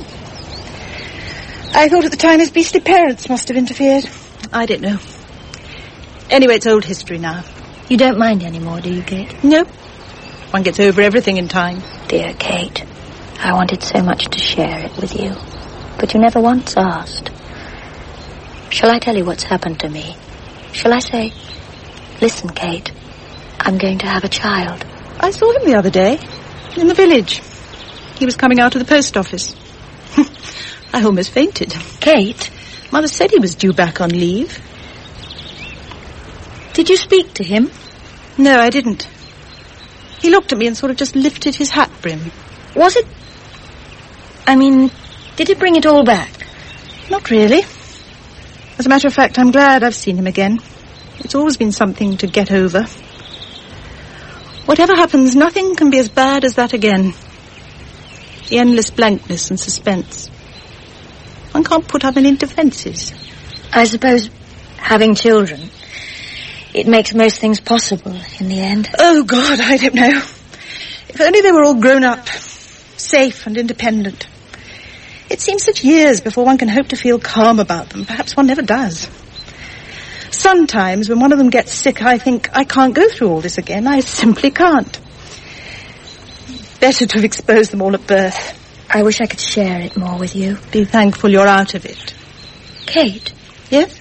I thought at the time his beastly parents must have interfered. I don't know. Anyway, it's old history now. You don't mind anymore, do you, Kate? No. One gets over everything in time. Dear Kate, I wanted so much to share it with you, but you never once asked. Shall I tell you what's happened to me? Shall I say, listen, Kate, I'm going to have a child. I saw him the other day, in the village. He was coming out of the post office. I almost fainted. Kate? Mother said he was due back on leave. Did you speak to him? No, I didn't. He looked at me and sort of just lifted his hat brim. Was it... I mean, did it bring it all back? Not really. As a matter of fact, I'm glad I've seen him again. It's always been something to get over. Whatever happens, nothing can be as bad as that again. The endless blankness and suspense. One can't put up any defences. I suppose having children, it makes most things possible in the end. Oh, God, I don't know. If only they were all grown up, safe and independent. It seems such years before one can hope to feel calm about them. Perhaps one never does. Sometimes when one of them gets sick, I think, I can't go through all this again. I simply can't. Better to have exposed them all at birth. I wish I could share it more with you. Be thankful you're out of it. Kate? Yes?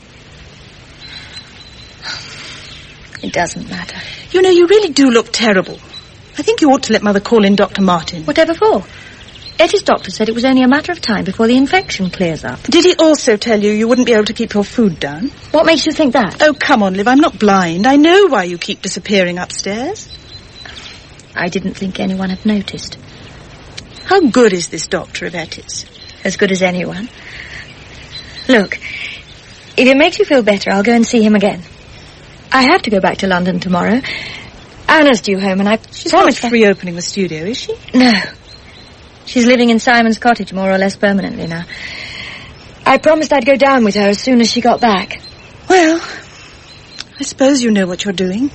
It doesn't matter. You know, you really do look terrible. I think you ought to let Mother call in Dr. Martin. Whatever for? Eddie's doctor said it was only a matter of time before the infection clears up. Did he also tell you wouldn't be able to keep your food down? What makes you think that? Oh, come on, Liv, I'm not blind. I know why you keep disappearing upstairs. I didn't think anyone had noticed. How good is this doctor of Etty's? As good as anyone. Look, if it makes you feel better, I'll go and see him again. I have to go back to London tomorrow. Anna's due home and She's not reopening the studio, is she? No. She's living in Simon's cottage more or less permanently now. I promised I'd go down with her as soon as she got back. Well, I suppose you know what you're doing.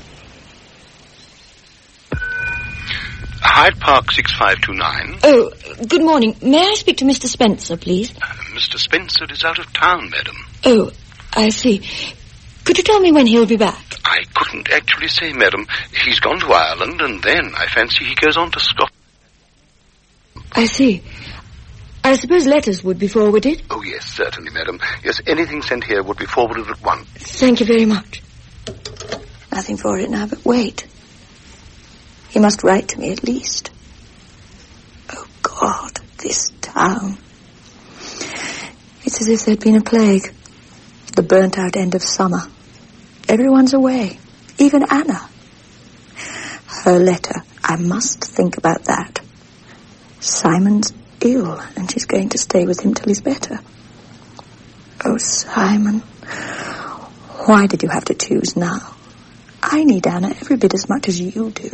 Hyde Park 6529. Oh, good morning. May I speak to Mr. Spencer, please? Mr. Spencer is out of town, madam. Oh, I see. Could you tell me when he'll be back? I couldn't actually say, madam. He's gone to Ireland, and then I fancy he goes on to Scotland. I see. I suppose letters would be forwarded? Oh, yes, certainly, madam. Yes, anything sent here would be forwarded at once. Thank you very much. Nothing for it now but wait. He must write to me at least. Oh, God, this town. It's as if there'd been a plague. The burnt-out end of summer. Everyone's away. Even Anna. Her letter. I must think about that. Simon's ill, and she's going to stay with him till he's better. Oh, Simon. Why did you have to choose now? I need Anna every bit as much as you do.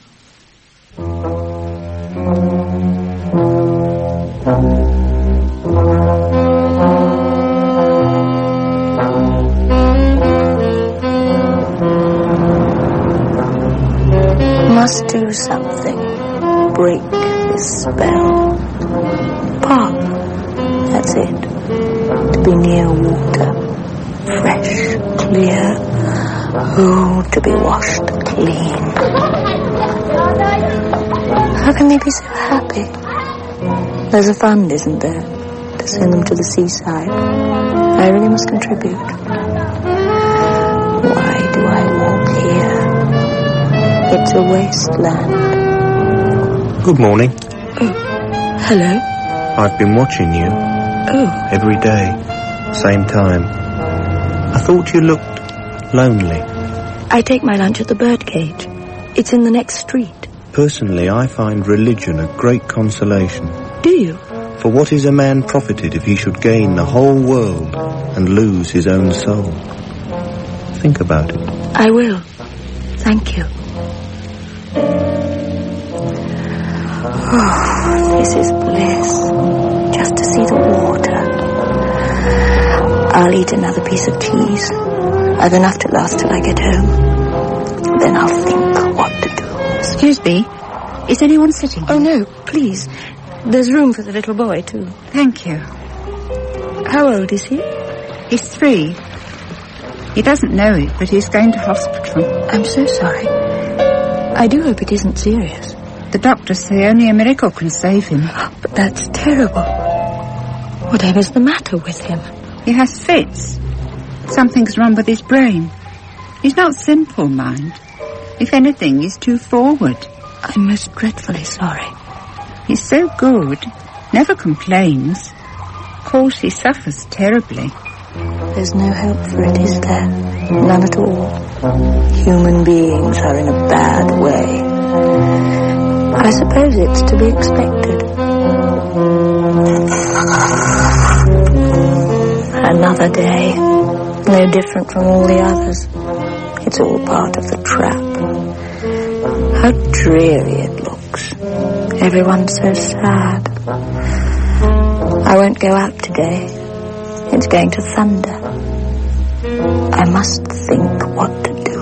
Must do something. Break this spell. Pop. That's it. To be near water. Fresh, clear. Oh, to be washed clean. How can they be so happy? There's a fund, isn't there, to send them to the seaside. I really must contribute. Why do I walk here? It's a wasteland. Good morning. Oh, hello. I've been watching you. Oh. Every day. Same time. I thought you looked lonely. I take my lunch at the birdcage. It's in the next street. Personally, I find religion a great consolation. Do you? For what is a man profited if he should gain the whole world and lose his own soul? Think about it. I will. Thank you. Oh, this is bliss. Just to see the water. I'll eat another piece of cheese. I've enough to last till I get home. Then I'll think what to do. Excuse me. Is anyone sitting? Oh, no, please. There's room for the little boy, too. Thank you. How old is he? He's 3. He doesn't know it, but he's going to hospital. I'm so sorry. I do hope it isn't serious. The doctors say only a miracle can save him. But that's terrible. Whatever's the matter with him? He has fits. Something's wrong with his brain. He's not simple, mind. If anything, he's too forward. I'm most dreadfully sorry. He's so good. Never complains. Of course, he suffers terribly. There's no help for it, is there? None at all. Human beings are in a bad way. I suppose it's to be expected. Another day, no different from all the others. It's all part of the trap. How dreary it looks. Everyone's so sad. I won't go out today. It's going to thunder. I must think what to do.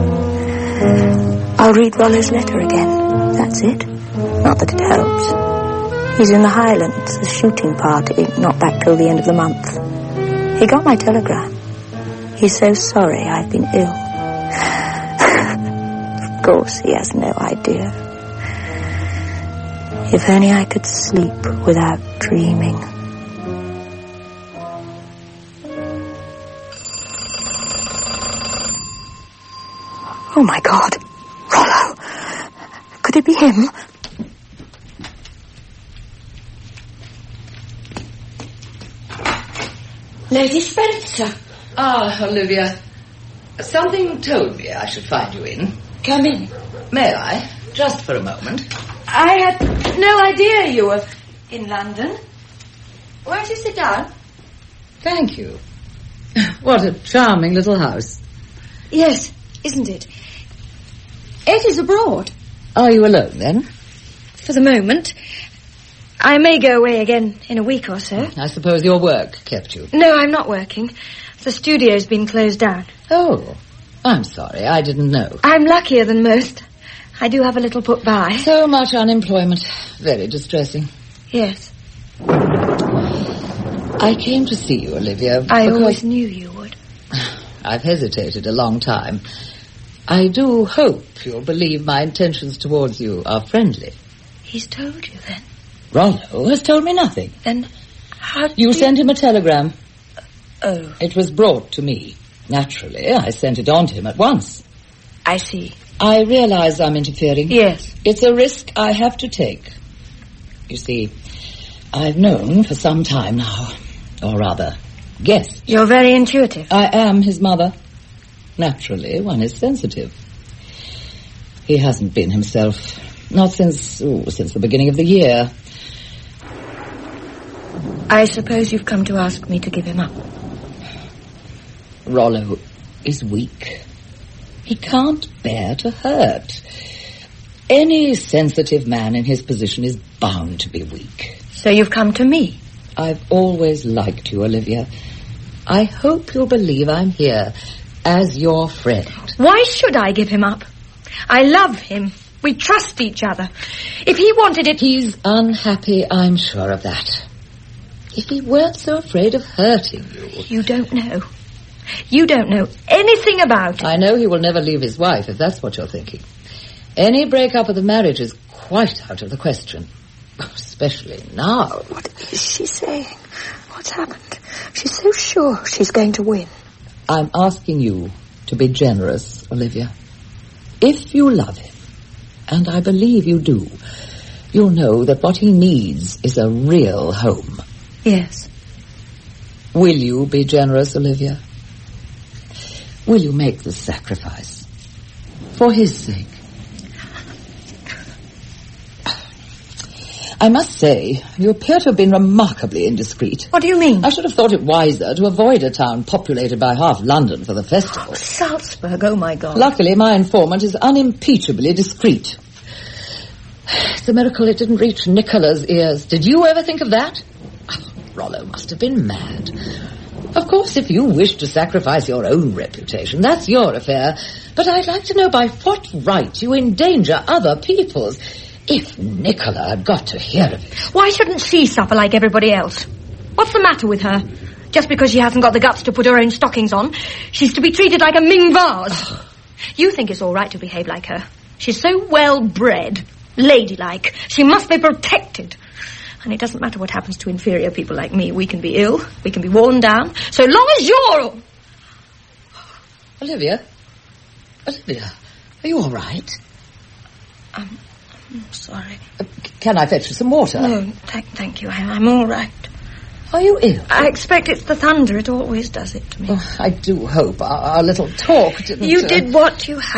I'll read Rollo's letter again. That's it. Not that it helps. He's in the Highlands, a shooting party, not back till the end of the month. He got my telegram. He's so sorry I've been ill. Of course he has no idea. If only I could sleep without dreaming. Oh my God. Rollo. Could it be him? Lady Spencer. Ah, Olivia. Something told me I should find you in. Come in. May I? Just for a moment. I had no idea you were in London. Won't you sit down? Thank you. What a charming little house. Yes, isn't it? Eddie's abroad. Are you alone, then? For the moment. I may go away again in a week or so. I suppose your work kept you. No, I'm not working. The studio's been closed down. Oh, I'm sorry. I didn't know. I'm luckier than most. I do have a little put by. So much unemployment. Very distressing. Yes. I came to see you, Olivia. I always knew you would. I've hesitated a long time. I do hope you'll believe my intentions towards you are friendly. He's told you, then? Rollo has told me nothing. Then how did you sent him a telegram. Oh. It was brought to me. Naturally, I sent it on to him at once. I see. I realize I'm interfering. Yes. It's a risk I have to take. You see, I've known for some time now, or rather, guessed. You're very intuitive. I am his mother. Naturally, one is sensitive. He hasn't been himself, not since the beginning of the year. I suppose you've come to ask me to give him up. Rollo is weak. He can't bear to hurt. Any sensitive man in his position is bound to be weak. So you've come to me? I've always liked you, Olivia. I hope you'll believe I'm here as your friend. Why should I give him up? I love him. We trust each other. If he wanted it... He's unhappy, I'm sure of that. If he weren't so afraid of hurting you... You don't know. You don't know anything about it. I know he will never leave his wife, if that's what you're thinking. Any break-up of the marriage is quite out of the question. Especially now. What is she saying? What's happened? She's so sure she's going to win. I'm asking you to be generous, Olivia. If you love him, and I believe you do, you'll know that what he needs is a real home. Yes. Will you be generous, Olivia? Will you make the sacrifice? For his sake. I must say, you appear to have been remarkably indiscreet. What do you mean? I should have thought it wiser to avoid a town populated by half London for the festival. Oh, Salzburg, oh my God. Luckily, my informant is unimpeachably discreet. It's a miracle it didn't reach Nicola's ears. Did you ever think of that? Oh, Rollo must have been mad. Of course, if you wish to sacrifice your own reputation, that's your affair. But I'd like to know by what right you endanger other people's. If Nicola had got to hear of it... Why shouldn't she suffer like everybody else? What's the matter with her? Just because she hasn't got the guts to put her own stockings on, she's to be treated like a Ming vase. You think it's all right to behave like her. She's so well-bred, ladylike. She must be protected. And it doesn't matter what happens to inferior people like me. We can be ill, we can be worn down, so long as you're... Olivia? Olivia, are you all right? I'm sorry. Can I fetch you some water? No, thank you. I'm all right. Are you ill? I expect it's the thunder. It always does it to me. Oh, I do hope our little talk didn't... You did what you had to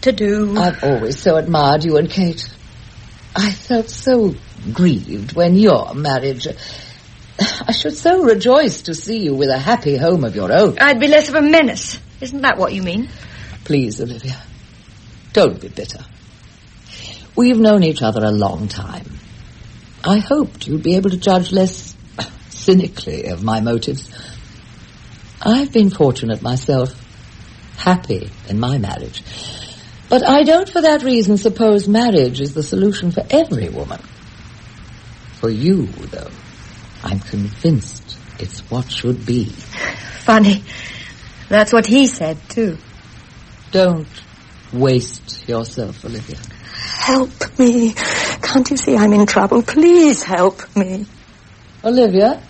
to do. I've always so admired you and Kate. I felt so grieved when your marriage... I should so rejoice to see you with a happy home of your own. I'd be less of a menace. Isn't that what you mean? Please, Olivia, don't be bitter. We've known each other a long time. I hoped you'd be able to judge less cynically of my motives. I've been fortunate myself, happy in my marriage. But I don't for that reason suppose marriage is the solution for every woman. For you, though, I'm convinced it's what should be. Funny. That's what he said, too. Don't waste yourself, Olivia. Help me. Can't you see I'm in trouble? Please help me. Olivia?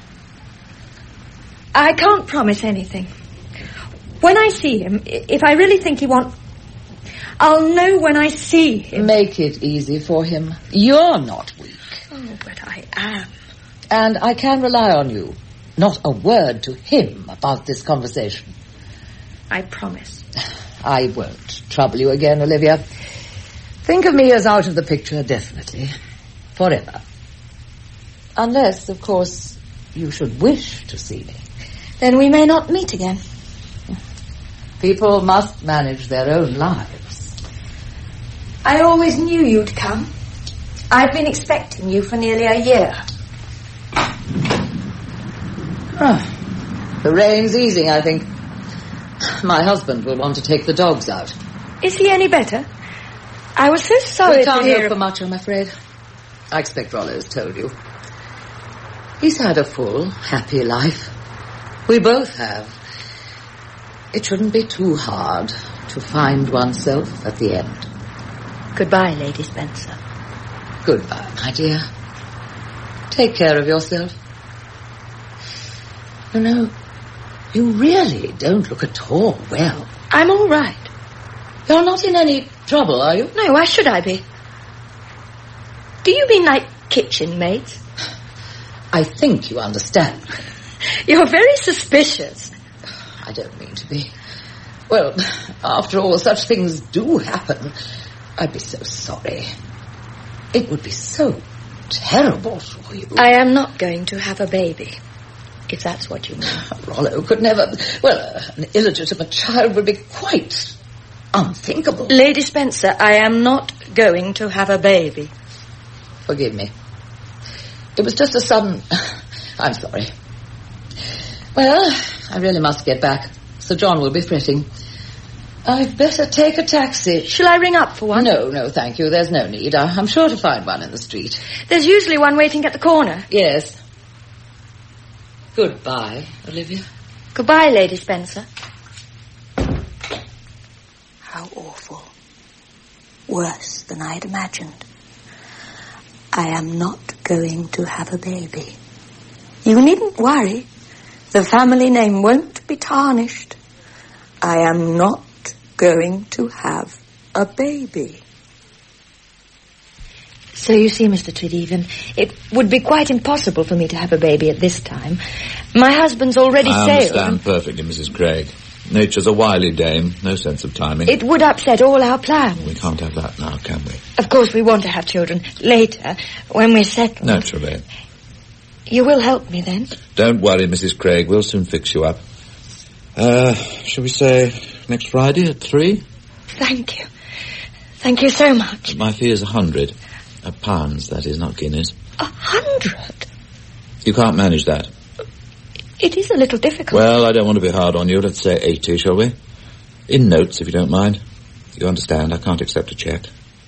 I can't promise anything. When I see him, if I really think he wants... I'll know when I see him. Make it easy for him. You're not weak. Oh, but I am. And I can rely on you. Not a word to him about this conversation. I promise. I won't trouble you again, Olivia. Think of me as out of the picture, definitely. Forever. Unless, of course, you should wish to see me. Then we may not meet again. People must manage their own lives. I always knew you'd come. I've been expecting you for nearly a year. The rain's easing, I think. My husband will want to take the dogs out. Is he any better? I was so sorry We can't to hear... hope for much, I'm afraid. I expect Rollo's told you. He's had a full, happy life. We both have. It shouldn't be too hard to find oneself at the end. Goodbye, Lady Spencer. Goodbye, my dear. Take care of yourself. You know, you really don't look at all well. I'm all right. You're not in any trouble, are you? No, why should I be? Do you mean like kitchen maids? I think you understand. You're very suspicious. I don't mean to be. Well, after all, such things do happen. I'd be so sorry. It would be so terrible for you. I am not going to have a baby, if that's what you mean. Rollo could never... Well, an illegitimate child would be quite unthinkable. Lady Spencer, I am not going to have a baby. Forgive me. It was just a sudden... I'm sorry. Well, I really must get back. Sir John will be fretting. I'd better take a taxi. Shall I ring up for one? No, thank you. There's no need. I'm sure to find one in the street. There's usually one waiting at the corner. Yes. Goodbye, Olivia. Goodbye, Lady Spencer. How awful. Worse than I'd imagined. I am not going to have a baby. You needn't worry. The family name won't be tarnished. I am not going to have a baby. So you see, Mr. Tredeven, it would be quite impossible for me to have a baby at this time. My husband's already sailed. I understand perfectly, Mrs. Craig. Nature's a wily dame, no sense of timing. It would upset all our plans. We can't have that now, can we? Of course we want to have children later, when we're settled. Naturally. You will help me then? Don't worry, Mrs. Craig. We'll soon fix you up. Shall we say next Friday at 3? Thank you. Thank you so much. My fee is 100. Pounds, that is, not guineas. 100? You can't manage that. It is a little difficult. Well, I don't want to be hard on you. Let's say 80, shall we? In notes, if you don't mind. You understand, I can't accept a cheque.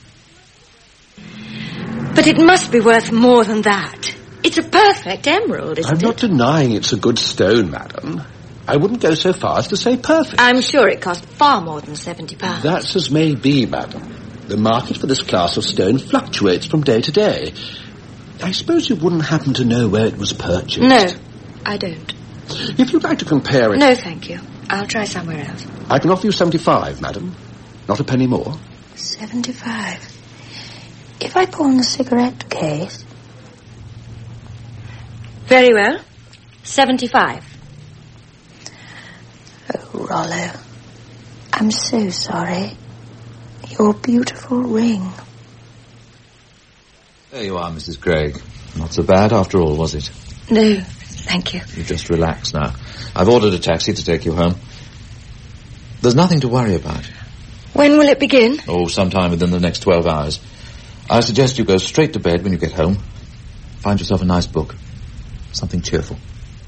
But it must be worth more than that. It's a perfect emerald, isn't it? I'm not denying it's a good stone, madam. I wouldn't go so far as to say perfect. I'm sure it cost far more than £70. That's as may be, madam. The market for this class of stone fluctuates from day to day. I suppose you wouldn't happen to know where it was purchased? No, I don't. If you'd like to compare it... No, thank you. I'll try somewhere else. I can offer you 75, madam. Not a penny more. 75. If I pawn the cigarette case... Very well. 75. Oh, Rollo. I'm so sorry. Your beautiful ring. There you are, Mrs. Craig. Not so bad after all, was it? No, thank you. You just relax now. I've ordered a taxi to take you home. There's nothing to worry about. When will it begin? Oh, sometime within the next 12 hours. I suggest you go straight to bed when you get home. Find yourself a nice book. Something cheerful.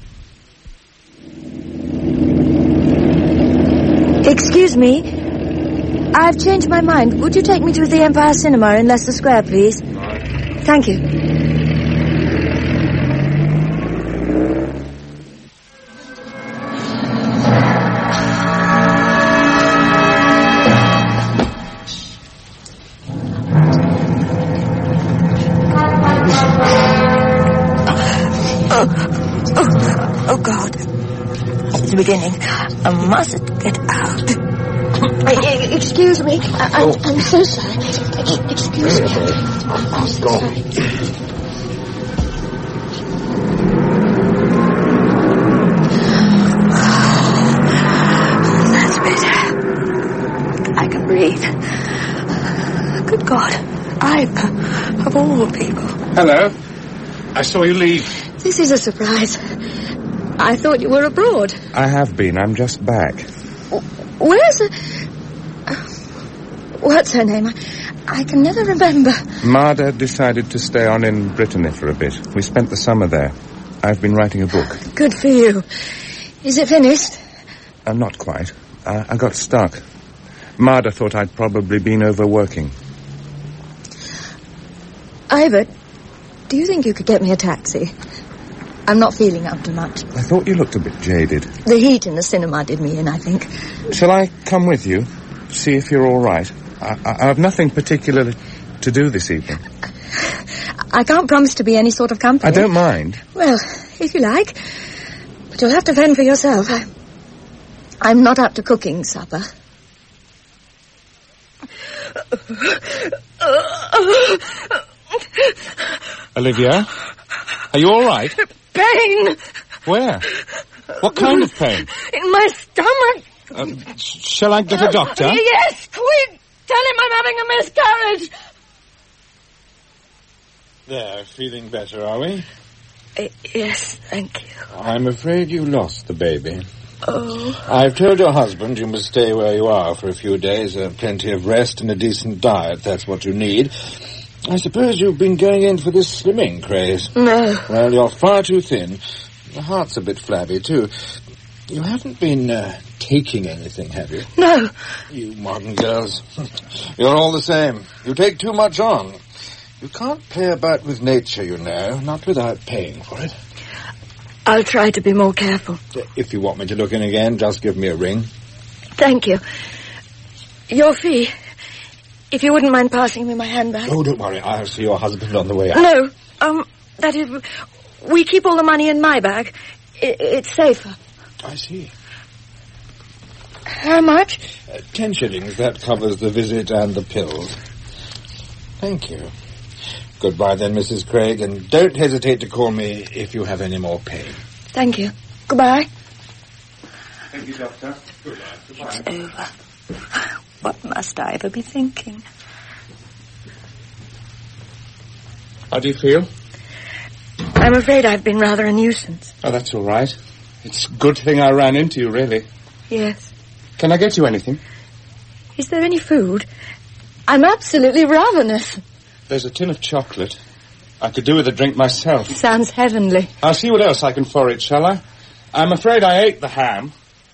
Excuse me. I've changed my mind. Would you take me to the Empire Cinema in Leicester Square, please? Thank you. Oh, God. It's beginning. I mustn't get out. Excuse me. I'm so sorry. Excuse me. I'm sorry. That's better. I can breathe. Good God. Ivor, of all people. Hello. I saw you leave. This is a surprise. I thought you were abroad. I have been. I'm just back. Where's... what's her name? I can never remember. Marda decided to stay on in Brittany for a bit. We spent the summer there. I've been writing a book. Good for you. Is it finished? Not quite. I got stuck. Marda thought I'd probably been overworking. Ivor, do you think you could get me a taxi? I'm not feeling up to much. I thought you looked a bit jaded. The heat in the cinema did me in, I think. Shall I come with you? See if you're all right? I have nothing particular to do this evening. I can't promise to be any sort of company. I don't mind. Well, if you like. But you'll have to fend for yourself. I'm not up to cooking supper. Olivia? Are you all right? Pain! Where? What kind of pain? In my stomach. Shall I get a doctor? Yes, quick! Tell him I'm having a miscarriage. There, feeling better, are we? Yes, thank you. I'm afraid you lost the baby. Oh. I've told your husband you must stay where you are for a few days. Plenty of rest and a decent diet, that's what you need. I suppose you've been going in for this slimming craze. No. Well, you're far too thin. The heart's a bit flabby, too. You haven't been taking anything, have you? No. You modern girls. You're all the same. You take too much on. You can't play about with nature, you know, not without paying for it. I'll try to be more careful. If you want me to look in again, just give me a ring. Thank you. Your fee. If you wouldn't mind passing me my handbag. Oh, don't worry. I'll see your husband on the way out. No. That is... We keep all the money in my bag. It's safer. I see. How much? 10 shillings. That covers the visit and the pills. Thank you. Goodbye then, Mrs. Craig, and don't hesitate to call me if you have any more pain. Thank you. Goodbye. Thank you, Doctor. Goodbye. It's over. What must I ever be thinking? How do you feel? I'm afraid I've been rather a nuisance. Oh, that's all right. It's a good thing I ran into you, really. Yes. Can I get you anything? Is there any food? I'm absolutely ravenous. There's a tin of chocolate. I could do with a drink myself. Sounds heavenly. I'll see what else I can forage, shall I? I'm afraid I ate the ham.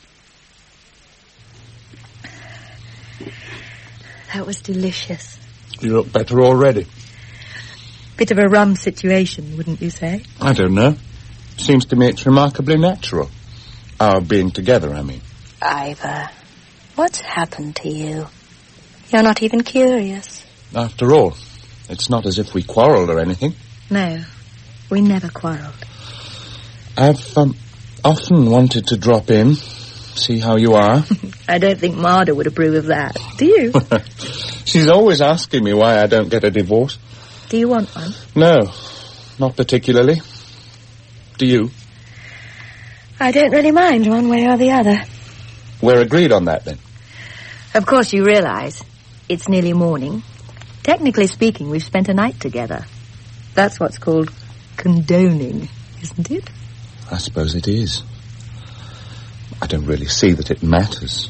That was delicious. You look better already. Bit of a rum situation, wouldn't you say? I don't know. Seems to me it's remarkably natural. Our being together, I mean. Ivor, what's happened to you? You're not even curious. After all, it's not as if we quarrelled or anything. No, we never quarrelled. I've often wanted to drop in, see how you are. I don't think Marda would approve of that, do you? She's always asking me why I don't get a divorce. Do you want one? No, not particularly. Do you? I don't really mind one way or the other. We're agreed on that, then. Of course you realise It's nearly morning. Technically speaking, we've spent a night together. That's what's called condoning, isn't it? I suppose it is. I don't really see that it matters.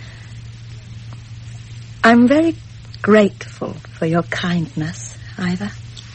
I'm very grateful for your kindness, Ivor.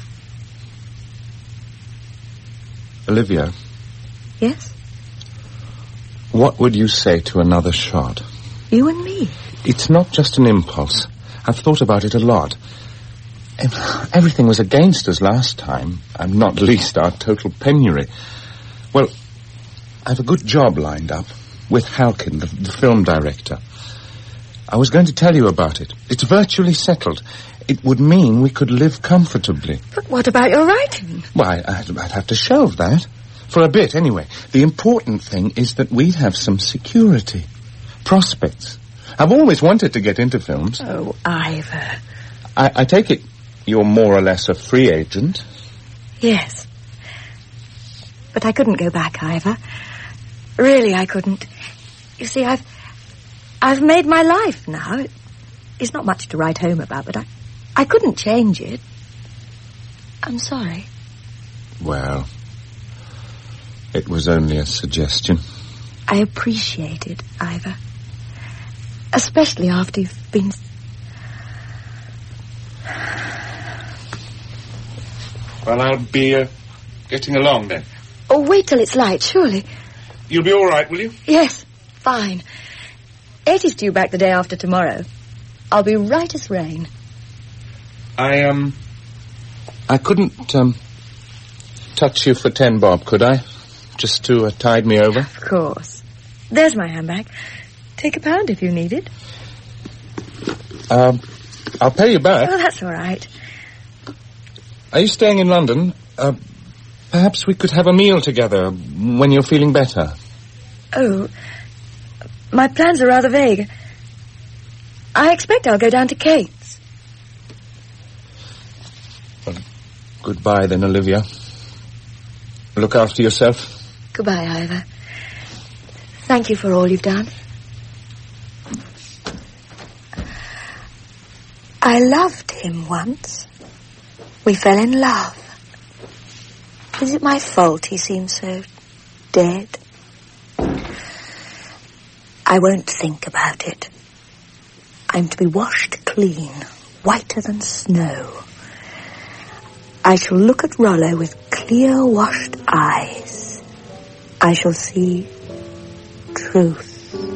Olivia, Yes? what would you say to another shot? You and me? It's not just an impulse. I've thought about it a lot. Everything was against us last time, and not least our total penury. Well, I've a good job lined up with Halkin, the film director. I was going to tell you about it. It's virtually settled. It would mean we could live comfortably. But what about your writing? Why, I'd have to shelve that. For a bit, anyway. The important thing is that we'd have some security. Prospects. I've always wanted to get into films. Oh, Ivor. I take it you're more or less a free agent. Yes. But I couldn't go back, Ivor. Really, I couldn't. You see, I've made my life now. It's not much to write home about, but I couldn't change it. I'm sorry. Well, it was only a suggestion. I appreciate it, Ivor. Especially after you've been... Well, I'll be getting along then. Oh, wait till it's light, surely. You'll be all right, will you? Yes, fine. Etie's due back the day after tomorrow. I'll be right as rain. I couldn't, touch you for 10 bob, could I? Just to tide me over? Of course. There's my handbag. Take £1 if you need it. I'll pay you back. Oh, that's all right. Are you staying in London? Perhaps we could have a meal together when you're feeling better. Oh, my plans are rather vague. I expect I'll go down to Kate's. Well, goodbye then, Olivia. Look after yourself. Goodbye, Ivor. Thank you for all you've done. I loved him once. We fell in love. Is it my fault he seems so dead? I won't think about it. I'm to be washed clean, whiter than snow. I shall look at Rollo with clear, washed eyes. I shall see truth.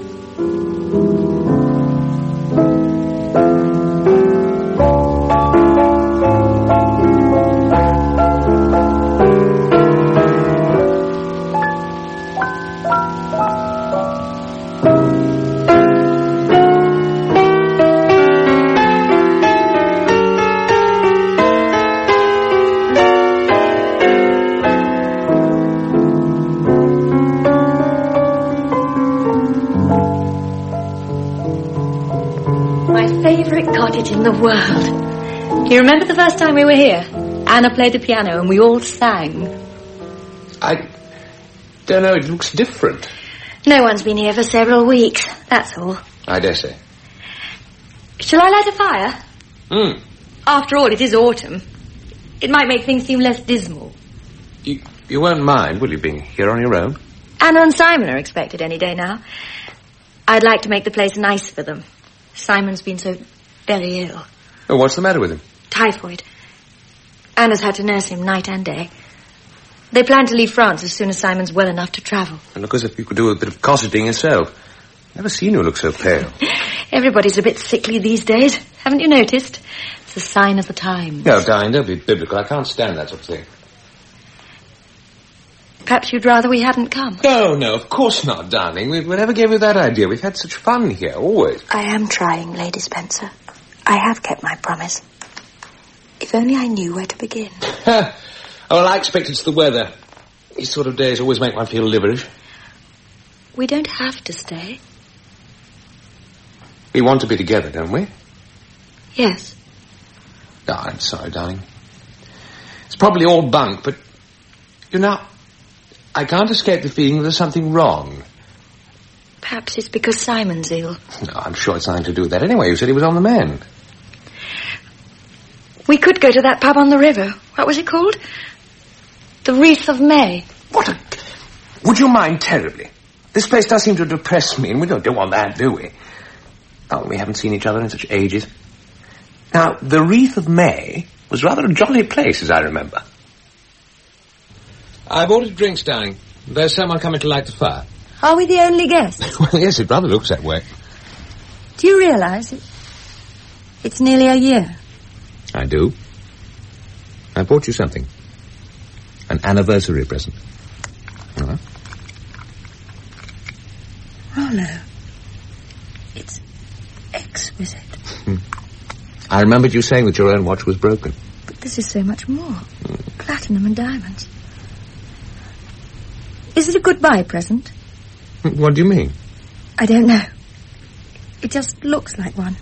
Cottage in the world. Do you remember the first time we were here? Anna played the piano and we all sang. I don't know, it looks different. No one's been here for several weeks, that's all. I dare say. Shall I light a fire? After all, it is autumn. It might make things seem less dismal. You won't mind, will you, being here on your own? Anna and Simon are expected any day now. I'd like to make the place nice for them. Simon's been so very ill. Oh, what's the matter with him? Typhoid. Anna's had to nurse him night and day. They plan to leave France as soon as Simon's well enough to travel. And look as if you could do a bit of cosseting yourself. Never seen you look so pale. Everybody's a bit sickly these days. Haven't you noticed? It's a sign of the times. No, darling, don't be biblical. I can't stand that sort of thing. Perhaps you'd rather we hadn't come. No, of course not, darling. We never gave you that idea. We've had such fun here, always. I am trying, Lady Spencer. I have kept my promise. If only I knew where to begin. Oh, well, I expect it's the weather. These sort of days always make one feel liverish. We don't have to stay. We want to be together, don't we? Yes. Oh, I'm sorry, darling. It's probably all bunk, but, you know, I can't escape the feeling there's something wrong. Perhaps it's because Simon's ill. No, I'm sure it's nothing to do with that anyway. You said he was on the mend. We could go to that pub on the river. What was it called? The Wreath of May. Would you mind terribly? This place does seem to depress me, and we don't want that, do we? Oh, we haven't seen each other in such ages. Now, the Wreath of May was rather a jolly place, as I remember. I've ordered drinks, darling. There's someone coming to light the fire. Are we the only guests? Well, yes, it rather looks that way. Do you realise it's nearly a year? I do. I bought you something. An anniversary present. Uh-huh. Rollo, it's exquisite. I remembered you saying that your own watch was broken. But this is so much more. Platinum and diamonds. Is it a goodbye present? What do you mean? I don't know. It just looks like one.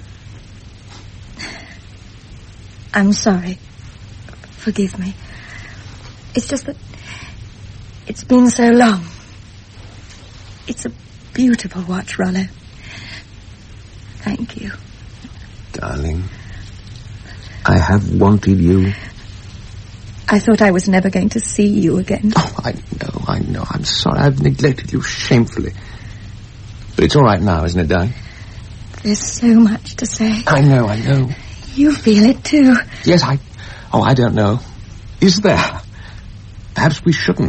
I'm sorry. Forgive me. It's just that it's been so long. It's a beautiful watch, Rollo. Thank you. Darling, I have wanted you. I thought I was never going to see you again. Oh, I know. I'm sorry. I've neglected you shamefully. But it's all right now, isn't it, darling? There's so much to say. I know. You feel it too. Yes, I don't know. Is there? Perhaps we shouldn't.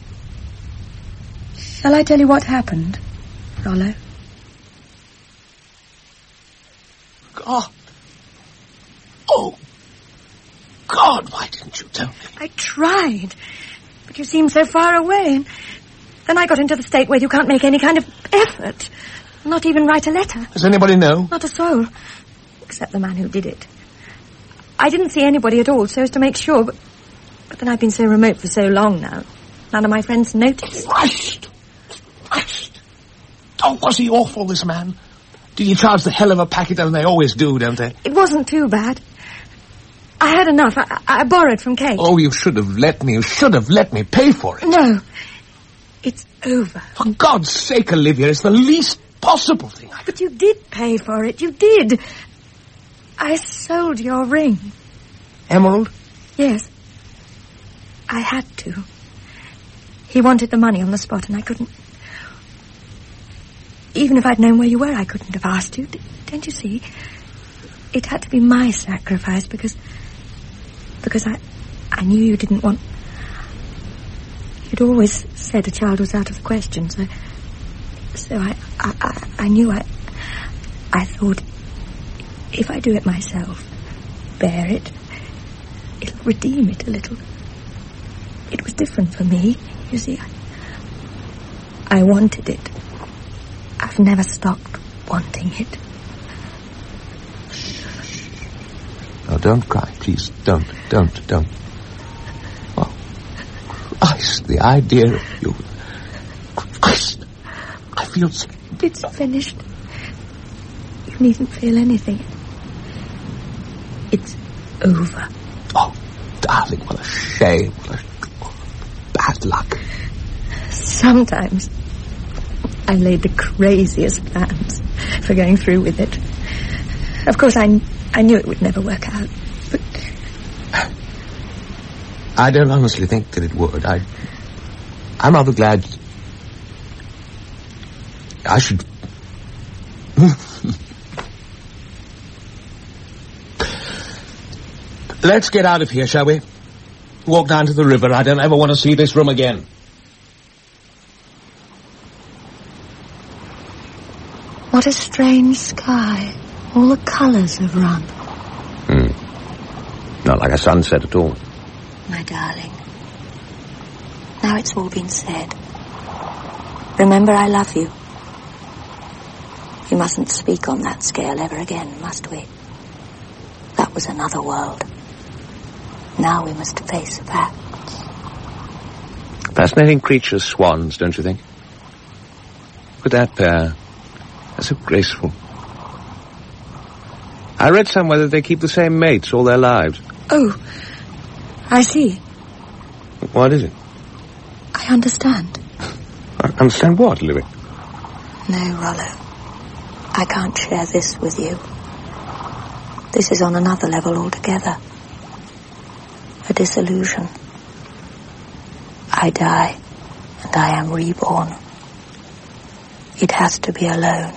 Shall I tell you what happened, Rollo? God. Oh, God, why didn't you tell me? I tried, but you seemed so far away. And then I got into the state where you can't make any kind of effort. Not even write a letter. Does anybody know? Not a soul, except the man who did it. I didn't see anybody at all, so as to make sure, but then I've been so remote for so long now. None of my friends noticed. Christ! Oh, was he awful, this man? Did he charge the hell of a packet, and they always do, don't they? It wasn't too bad. I had enough. I borrowed from Kate. Oh, you should have let me. You should have let me pay for it. No. It's over. For God's sake, Olivia, it's the least possible thing. But you did pay for it. You did. I sold your ring. Emerald? Yes. I had to. He wanted the money on the spot, and I couldn't. Even if I'd known where you were, I couldn't have asked you. Don't you see? It had to be my sacrifice because I knew you didn't want. You'd always said a child was out of the question, so I knew I thought if I do it myself, bear it, it'll redeem it a little. It was different for me, you see. I wanted it. I've never stopped wanting it. Oh, don't cry, please. Don't. Oh, Christ, the idea of you. Christ, I feel so... It's finished. You needn't feel anything. It's over. Oh, darling, what a shame. What a bad luck. Sometimes I laid the craziest plans for going through with it. Of course, I knew it would never work out, but... I don't honestly think that it would. I'm rather glad... I should... Let's get out of here, shall we? Walk down to the river. I don't ever want to see this room again. What a strange sky. All the colours have run. Not like a sunset at all. My darling. Now it's all been said. Remember, I love you. We mustn't speak on that scale ever again, must we? That was another world. Now we must face facts. Fascinating creatures, swans, don't you think? Look at that pair. They're so graceful. I read somewhere that they keep the same mates all their lives. Oh, I see. What is it? I understand. Understand what, Louis? No, Rollo. I can't share this with you. This is on another level altogether. disillusion. I die, and I am reborn. It has to be alone.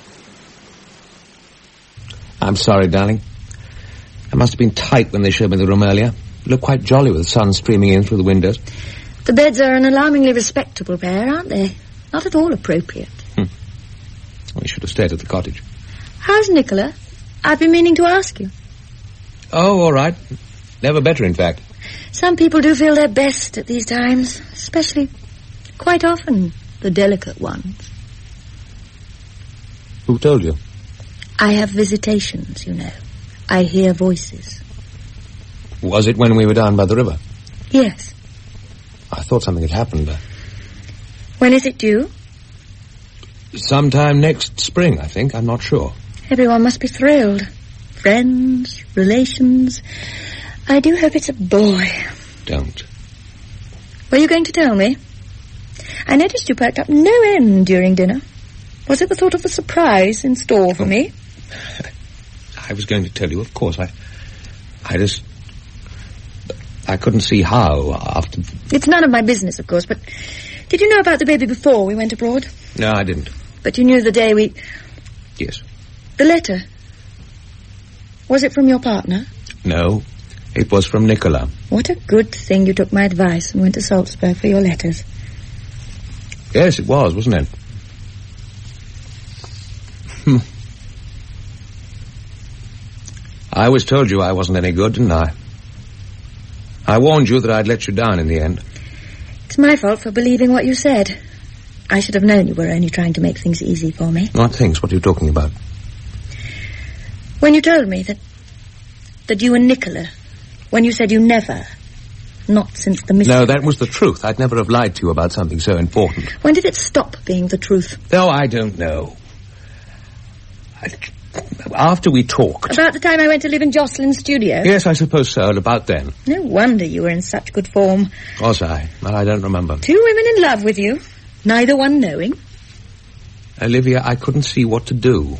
I'm sorry, darling. I must have been tight when they showed me the room earlier. It looked quite jolly with the sun streaming in through the windows. The beds are an alarmingly respectable pair, aren't they? Not at all appropriate. We should have stayed at the cottage. How's Nicola? I've been meaning to ask you. Oh, all right. Never better, in fact. Some people do feel their best at these times, especially, quite often, the delicate ones. Who told you? I have visitations, you know. I hear voices. Was it when we were down by the river? Yes. I thought something had happened. When is it due? Sometime next spring, I think. I'm not sure. Everyone must be thrilled. Friends, relations. I do hope it's a boy. Don't. Were you going to tell me? I noticed you perked up no end during dinner. Was it the thought of the surprise in store for me? I was going to tell you, of course. I couldn't see how after... It's none of my business, of course, but did you know about the baby before we went abroad? No, I didn't. But you knew the day we... Yes. The letter. Was it from your partner? No, it was from Nicola. What a good thing you took my advice and went to Salzburg for your letters. Yes, it was, wasn't it? I always told you I wasn't any good, didn't I? I warned you that I'd let you down in the end. It's my fault for believing what you said. I should have known you were only trying to make things easy for me. What things? What are you talking about? When you told me that you and Nicola, when you said you never, not since the mystery... No, that was the truth. I'd never have lied to you about something so important. When did it stop being the truth? No, I don't know. After we talked... About the time I went to live in Jocelyn's studio? Yes, I suppose so, and about then. No wonder you were in such good form. Was I? Well, I don't remember. 2 women in love with you, neither one knowing. Olivia, I couldn't see what to do.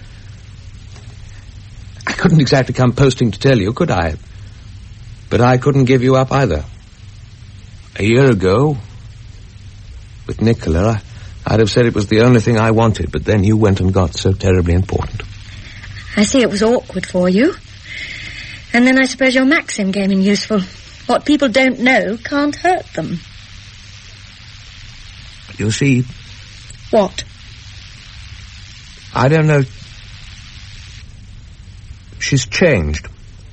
I couldn't exactly come posting to tell you, could I? But I couldn't give you up either. A year ago, with Nicola, I'd have said it was the only thing I wanted, but then you went and got so terribly important. I see it was awkward for you. And then I suppose your maxim came in useful. What people don't know can't hurt them. You see... What? I don't know... She's changed.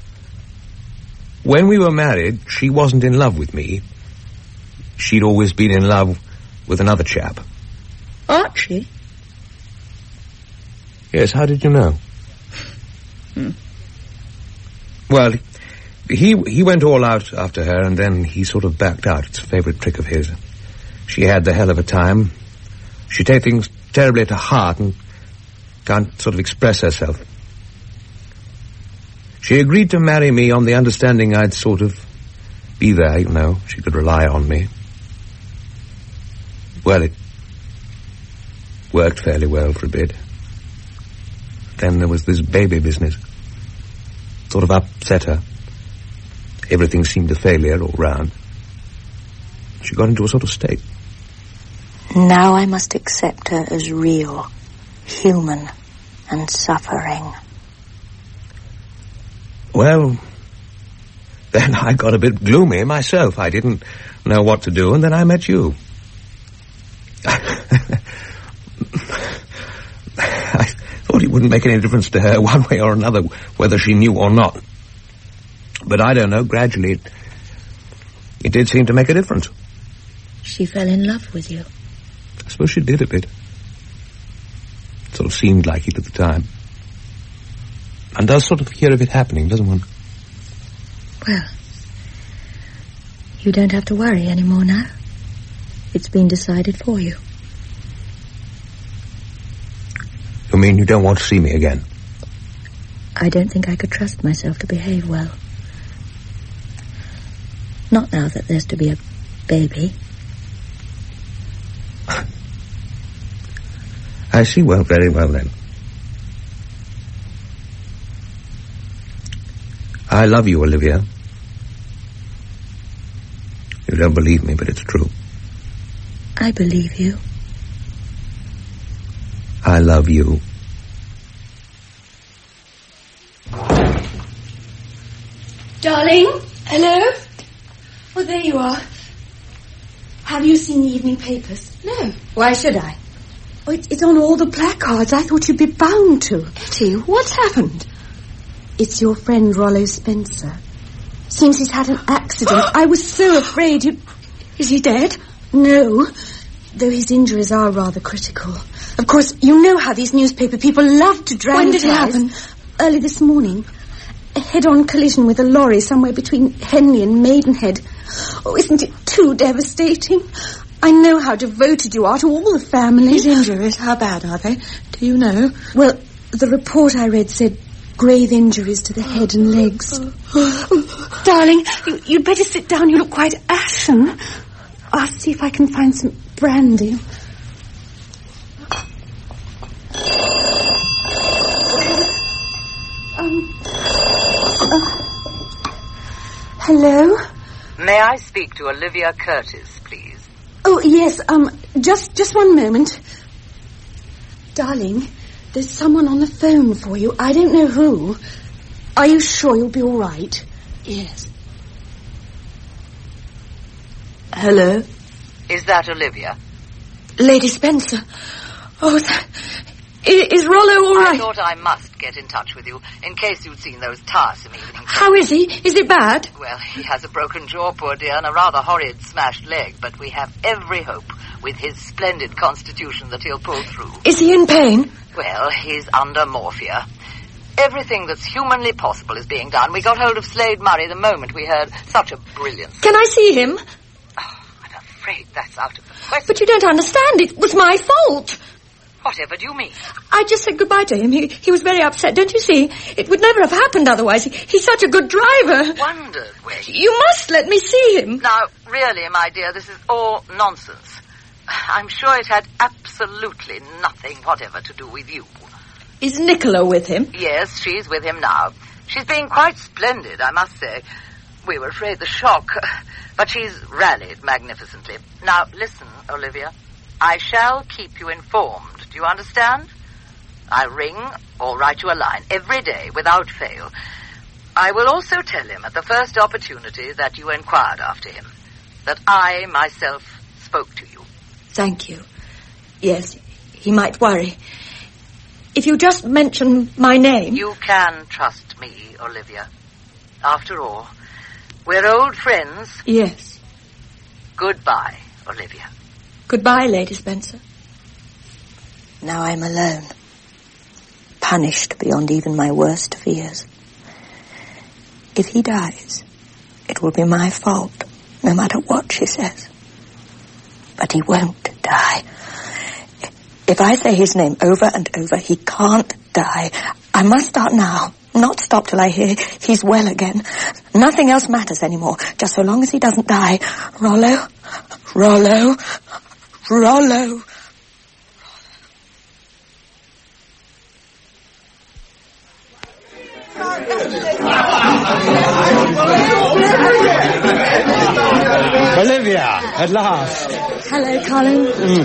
When we were married, she wasn't in love with me. She'd always been in love with another chap. Archie? Yes, how did you know? Well, he went all out after her, and then he sort of backed out. It's a favourite trick of his. She had the hell of a time. She takes things terribly to heart and can't sort of express herself. She agreed to marry me on the understanding I'd sort of be there, you know. She could rely on me. Well, it worked fairly well for a bit. Then there was this baby business. Sort of upset her. Everything seemed a failure all round. She got into a sort of state. Now I must accept her as real, human, and suffering. Well, then I got a bit gloomy myself. I didn't know what to do, and then I met you. I thought it wouldn't make any difference to her one way or another, whether she knew or not. But I don't know, gradually it did seem to make a difference. She fell in love with you. I suppose she did a bit. It sort of seemed like it at the time. And does sort of hear of it happening, doesn't one? Well, you don't have to worry anymore now. It's been decided for you. You mean you don't want to see me again? I don't think I could trust myself to behave well. Not now that there's to be a baby. I see. Well, very well then. I love you, Olivia. You don't believe me, but it's true. I believe you. I love you. Darling? Hello? Oh, there you are. Have you seen the evening papers? No. Why should I? Oh, it's on all the placards. I thought you'd be bound to. Etty, what's happened? It's your friend Rollo Spencer. Seems he's had an accident. I was so afraid you... Is he dead? No, though his injuries are rather critical. Of course, you know how these newspaper people love to dramatize. When did it happen? Early this morning. A head-on collision with a lorry somewhere between Henley and Maidenhead. Oh, isn't it too devastating? I know how devoted you are to all the family. His injuries, how bad are they? Do you know? Well, the report I read said grave injuries to the head and legs. Darling, you'd better sit down. You look quite ashen. I'll see if I can find some brandy. Hello? May I speak to Olivia Curtis, please? Oh, yes, just one moment. Darling, there's someone on the phone for you. I don't know who. Are you sure you'll be all right? Yes. Hello? Is that Olivia? Lady Spencer. Oh, is Rollo all right? I thought I must get in touch with you, in case you'd seen those tiresome evening papers. How is he? Is it bad? Well, he has a broken jaw, poor dear, and a rather horrid smashed leg, but we have every hope, with his splendid constitution, that he'll pull through. Is he in pain? Well, he's under morphia. Everything that's humanly possible is being done. We got hold of Slade Murray the moment we heard such a brilliant... Can I see him? Oh, I'm afraid that's out of the question. But you don't understand. It was my fault. Whatever do you mean? I just said goodbye to him. He was very upset. Don't you see? It would never have happened otherwise. He's such a good driver. Wondered where he... You must let me see him. Now, really, my dear, this is all nonsense. I'm sure it had absolutely nothing whatever to do with you. Is Nicola with him? Yes, she's with him now. She's being quite splendid, I must say. We were afraid the shock, but she's rallied magnificently. Now, listen, Olivia. I shall keep you informed. Do you understand? I'll ring or write you a line every day without fail. I will also tell him at the first opportunity that you inquired after him, that I myself spoke to you. Thank you. Yes, he might worry. If you just mention my name... You can trust me, Olivia. After all, we're old friends. Yes. Goodbye, Olivia. Goodbye, Lady Spencer. Now I'm alone, punished beyond even my worst fears. If he dies, it will be my fault, no matter what she says. But he won't die. If I say his name over and over, he can't die. I must start now, not stop till I hear he's well again. Nothing else matters anymore, just so long as he doesn't die. Rollo, Rollo, Rollo. Olivia, at last. Hello, Colin.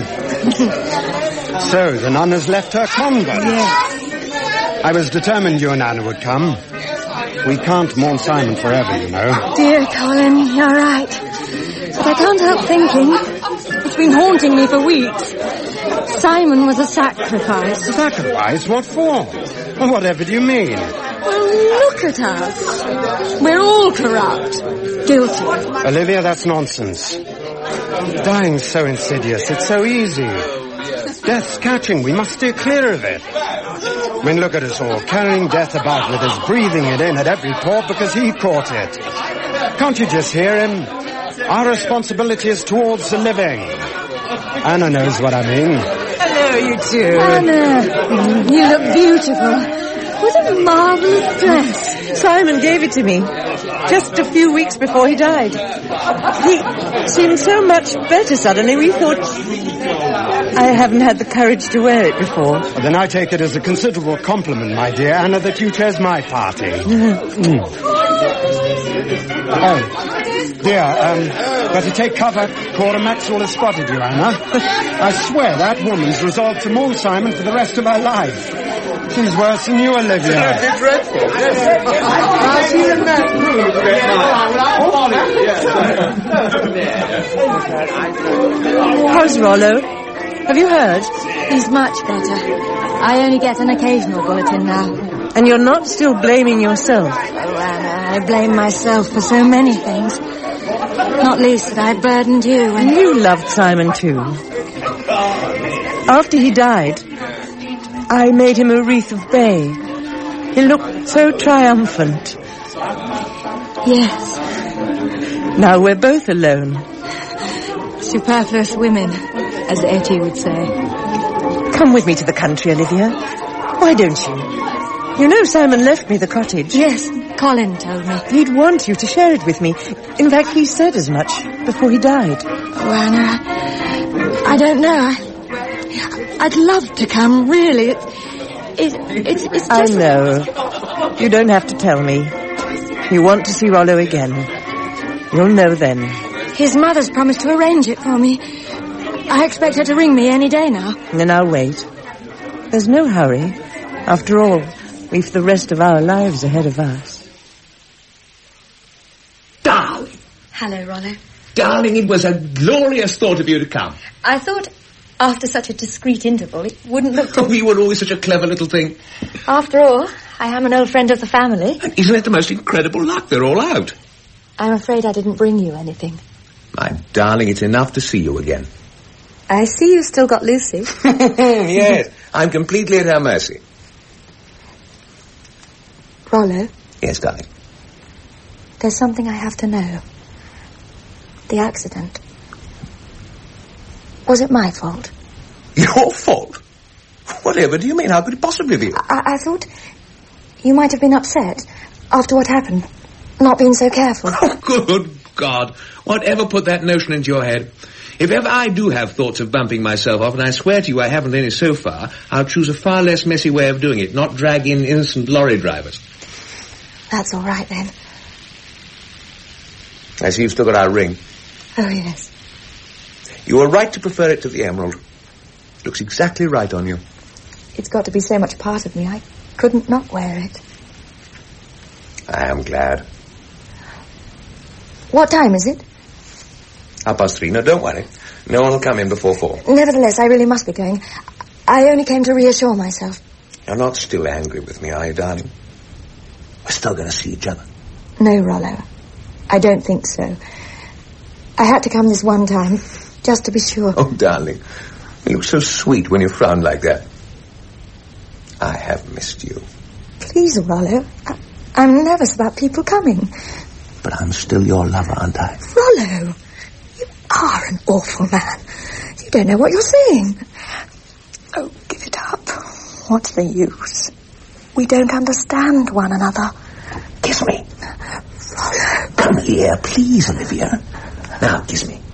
So, the nun has left her convent? Yes. I was determined you and Anna would come. We can't mourn Simon forever, you know. Dear Colin, you're right. But I can't help thinking. It's been haunting me for weeks. Simon was a sacrifice. Sacrifice? What for? Well, whatever do you mean? Well, look at us. We're all corrupt. Guilty. Olivia, that's nonsense. Dying's so insidious. It's so easy. Death's catching. We must steer clear of it. I mean, look at us all, carrying death about with us, breathing it in at every port because he caught it. Can't you just hear him? Our responsibility is towards the living. Anna knows what I mean. Hello, you two. Anna, you look beautiful. What a marvellous dress. Simon gave it to me just a few weeks before he died. He seemed so much better suddenly, we thought... I haven't had the courage to wear it before. Well, then I take it as a considerable compliment, my dear Anna, that you chose my party. Oh, dear, better take cover. Cora Maxwell has spotted you, Anna. I swear that woman's resolved to maul Simon for the rest of her life. She's worse than you, Olivia. That'd be dreadful. I'll see you in that room. How's Rollo? Have you heard? He's much better. I only get an occasional bulletin now. And you're not still blaming yourself? Oh, Anna, I blame myself for so many things. Not least that I burdened you. And you loved Simon too. After he died, I made him a wreath of bay. He looked so triumphant. Yes. Now we're both alone. Superfluous women, as Etty would say. Come with me to the country, Olivia. Why don't you? You know Simon left me the cottage. Yes, Colin told me. He'd want you to share it with me. In fact, he said as much before he died. Oh, Anna, I don't know. I'd love to come, really. It's just... I know. You don't have to tell me. You want to see Rollo again. You'll know then. His mother's promised to arrange it for me. I expect her to ring me any day now. Then I'll wait. There's no hurry. After all, we've the rest of our lives ahead of us. Darling! Hello, Rollo. Darling, it was a glorious thought of you to come. I thought, after such a discreet interval, it wouldn't look Oh, you were always such a clever little thing. After all, I am an old friend of the family. And isn't it the most incredible luck? They're all out. I'm afraid I didn't bring you anything. My darling, it's enough to see you again. I see you've still got Lucy. Yes, I'm completely at her mercy. Rollo, Yes, darling. there's something I have to know. The accident. Was it my fault? Your fault? Whatever do you mean? How could it possibly be? I thought you might have been upset after what happened, not being so careful. Oh, good God. Whatever put that notion into your head? If ever I do have thoughts of bumping myself off, and I swear to you I haven't any so far, I'll choose a far less messy way of doing it, not drag in innocent lorry drivers. That's all right, then. I see you've still got our ring. Oh, yes. You were right to prefer it to the emerald. Looks exactly right on you. It's got to be so much part of me, I couldn't not wear it. I am glad. What time is it? 3:30. No, don't worry. No one will come in before 4. Nevertheless, I really must be going. I only came to reassure myself. You're not still angry with me, are you, darling? We're still going to see each other. No, Rollo. I don't think so. I had to come this one time, just to be sure. Oh, darling. You look so sweet when you frown like that. I have missed you. Please, Rollo. I'm nervous about people coming. But I'm still your lover, aren't I? Rollo, you are an awful man. You don't know what you're saying. Oh, give it up. What's the use? We don't understand one another. Kiss me. Rollo. Come here, please, Olivia. Now, kiss me.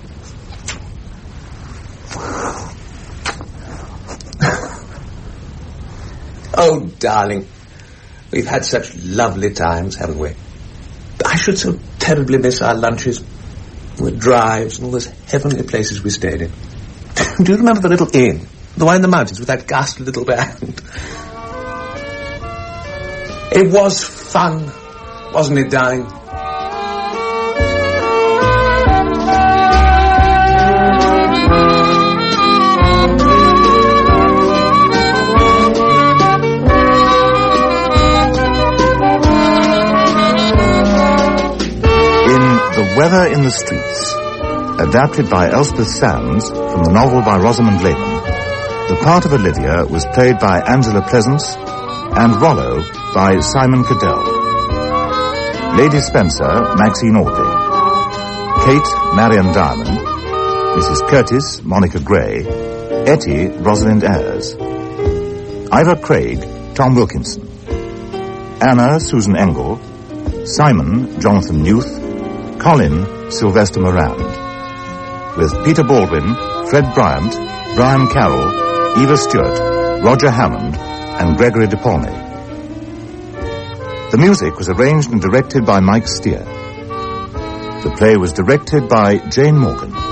Oh, darling. We've had such lovely times, haven't we? I should so terribly miss our lunches, the drives, and all those heavenly places we stayed in. Do you remember the little inn? The one in the mountains with that ghastly little band? It was fun, wasn't it, darling? Weather in the Streets, adapted by Elspeth Sands from the novel by Rosamund Lehman, the part of Olivia was played by Angela Pleasance and Rollo by Simon Cadell. Lady Spencer, Maxine Audley. Kate, Marion Diamond. Mrs. Curtis, Monica Gray. Etty, Rosalind Ayres. Ivor Craig, Tom Wilkinson. Anna, Susan Engel. Simon, Jonathan Newth. Colin, Sylvester Morand. With Peter Baldwin, Fred Bryant, Brian Carroll, Eva Stewart, Roger Hammond, and Gregory DePaulnay. The music was arranged and directed by Mike Steer. The play was directed by Jane Morgan.